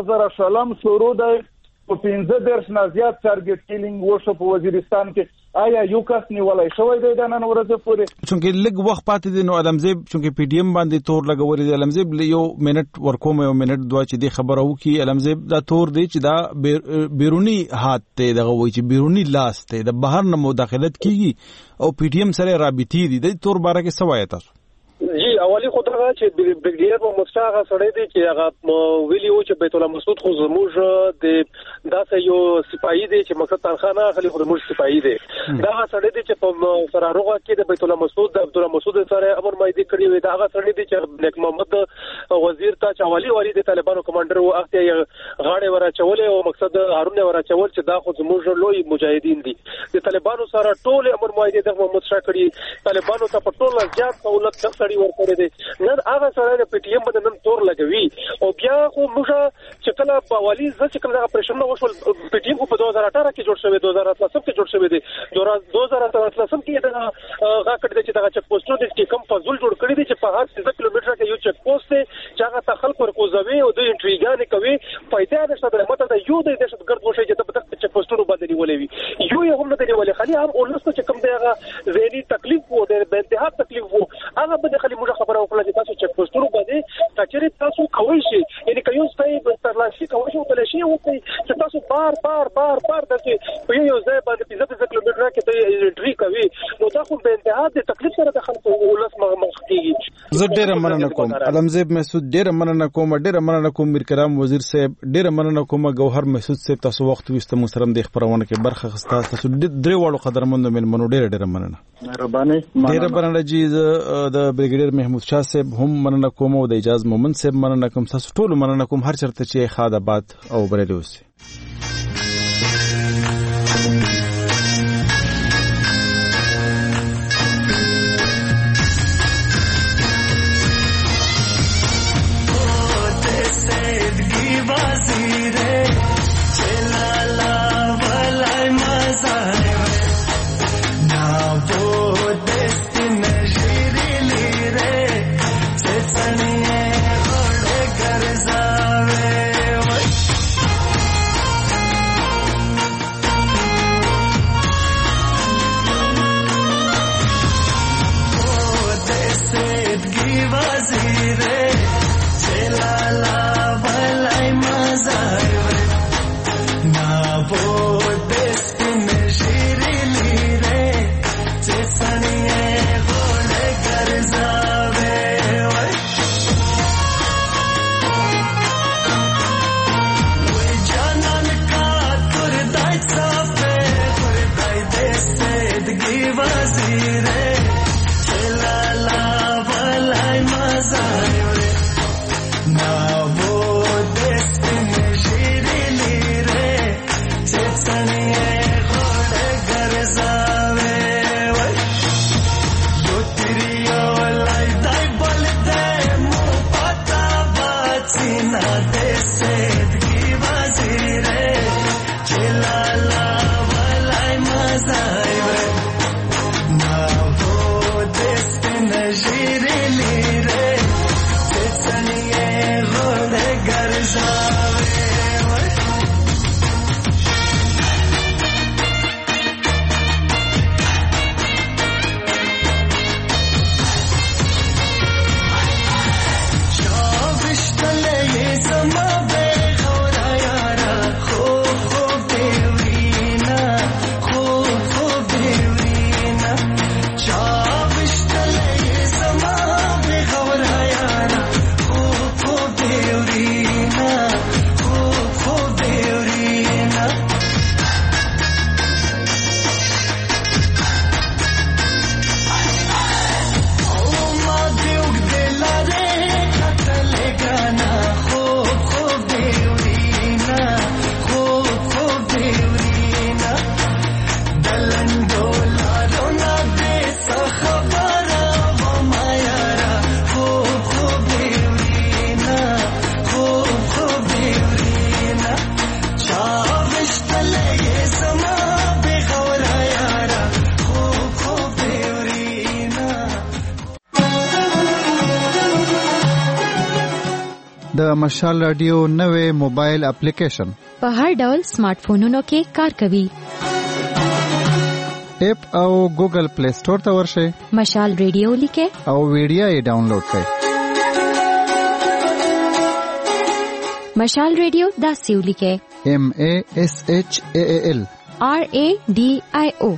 2000 شروع ده په 15 نه زیات ټارګټ کیلینګ وشو په وزیرستان کې آیا یو کس نیولای شوی دی د نن ورځې پورې چونکې لږ وخت پاتې دی نو علمزیب چونکې پی ډی ایم باندې تور لګولې دی علمزیب یو منټ ورکوم یو منټ دوه چې دی خبره وکي علمزیب دا تور دی چې دا بیرونی هات ته دغه وای چې بیرونی لاس ته د بهر نه مداخلت کیږي او پی ټی ایم سره رابطي دي د تور باره کې سوای تاسو جی اولی خو دا چې برګډیر محمد شاه هغه سړی دی چې هغه ویلیو چې بیت الله مسعود خو زموږ د داسې یو سپایي دی چې مقصد تنخانه خلی خو زموږ سپایي دی دا هغه سړی دی چې په سراروغه کې د بیت الله مسعود د عبد الله مسعود سره امر مایدی کړی وي دا هغه سړی دی چې نیک محمد وزیر ته چوالی والی د طالبانو کمانډر وو اخته غاړه ورا چولې او مقصد هارون ورا چول چې دا خو زموږ لوی مجاهدین دي د طالبانو سره ټول امر مایدی د محمد شاه کړی طالبانو ته په ټول زیات سہولت سړی ورکړي دي نن هغه سره د پی ټی ایم باندې نن تور لګوي او بیا خو موږ چې کله په والی ځکه کوم اپریشن نو وشول پی ټی ایم په 2018 کې جوړ شوی 2013 کې جوړ شوی دی 2013 کې دا هغه کړی چې دا چک پوسټونو د کوم فضل جوړ کړی دی چې په هر 30 کیلومتر کې یو چک پوسټ دی چې هغه تخل پر کوزوي او د انټریګان کوي فائدہ نشته د ماته د یو د دهشتګرد وشي چې په چک پوسټونو باندې نیولې وي یو یې هم نه دی ولې خالي هم اولسته چې کوم دی هغه ذهني تکلیف وو د انتها تکلیف وو هغه به خالي موږ خبره وکړه چې تاسو چک پوسټونو باندې کچري تاسو کوی شي یعنی کيو ستای ترلاسي کوی شي تلشي او چې تاسو بار دته یو ځای باندې 15 کیلومتر کې ته انټری کوي نو دا خو به انتها د تکلیف سره د خلکو ولس مخ کیږي زه ډېر مننه کوم علمزیب مسعود ډېر مننه کوم میر کرام وزیر صاحب ډېر مننه کوم گوهر مسعود صاحب تاسو وخت وست مسرم د خبرونه کې برخه خستا تاسو درې وړو قدرمنو ملمنو ډېر مننه مهرباني ډېر مننه جی د بریګیډیر محمود شاه صاحب هم مننه کوم او د اجازه مومن صاحب مننه کوم تاسو ټول مننه کوم هر چرته چې خاد آباد او بریلی اوسئ वजीरे चला ला भला د مشال رادیو نوې موبایل اپلیکیشن په هر ډول سمارټ فونونو کې کار کوي. اپ او ګوګل پلی سٹور ته ورشئ، مشال رادیو لیکه او ویډیو یې ډاونلوډ کړئ. مشال رادیو داسې ولیکه MASHAAL RADIO.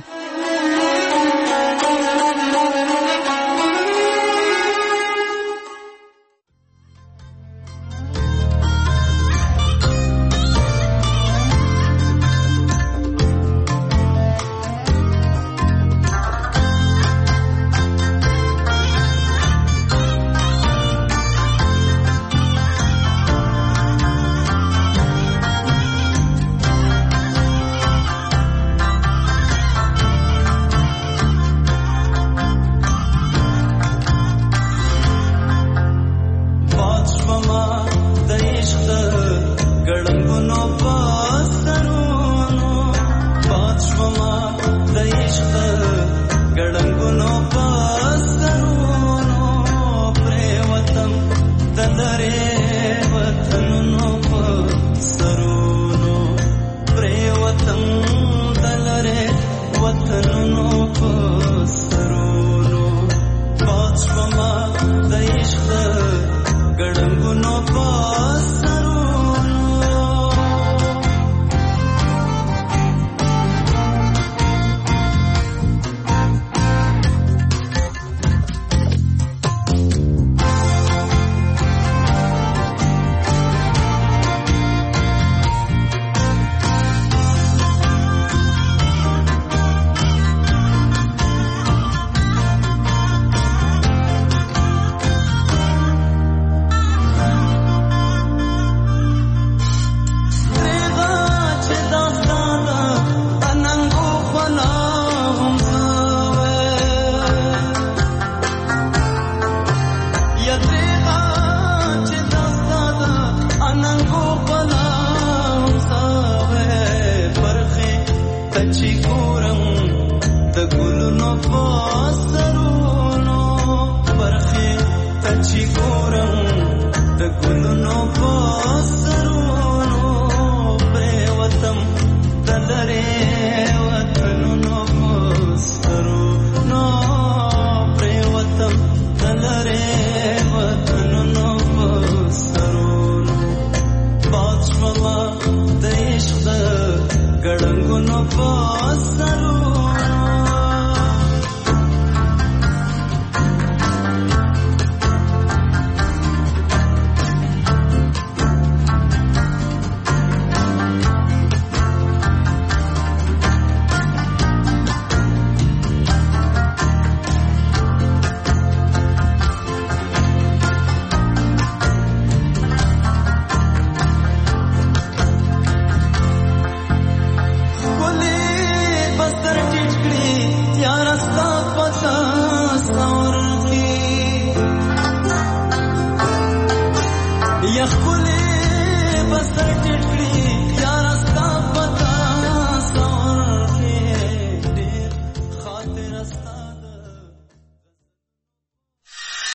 From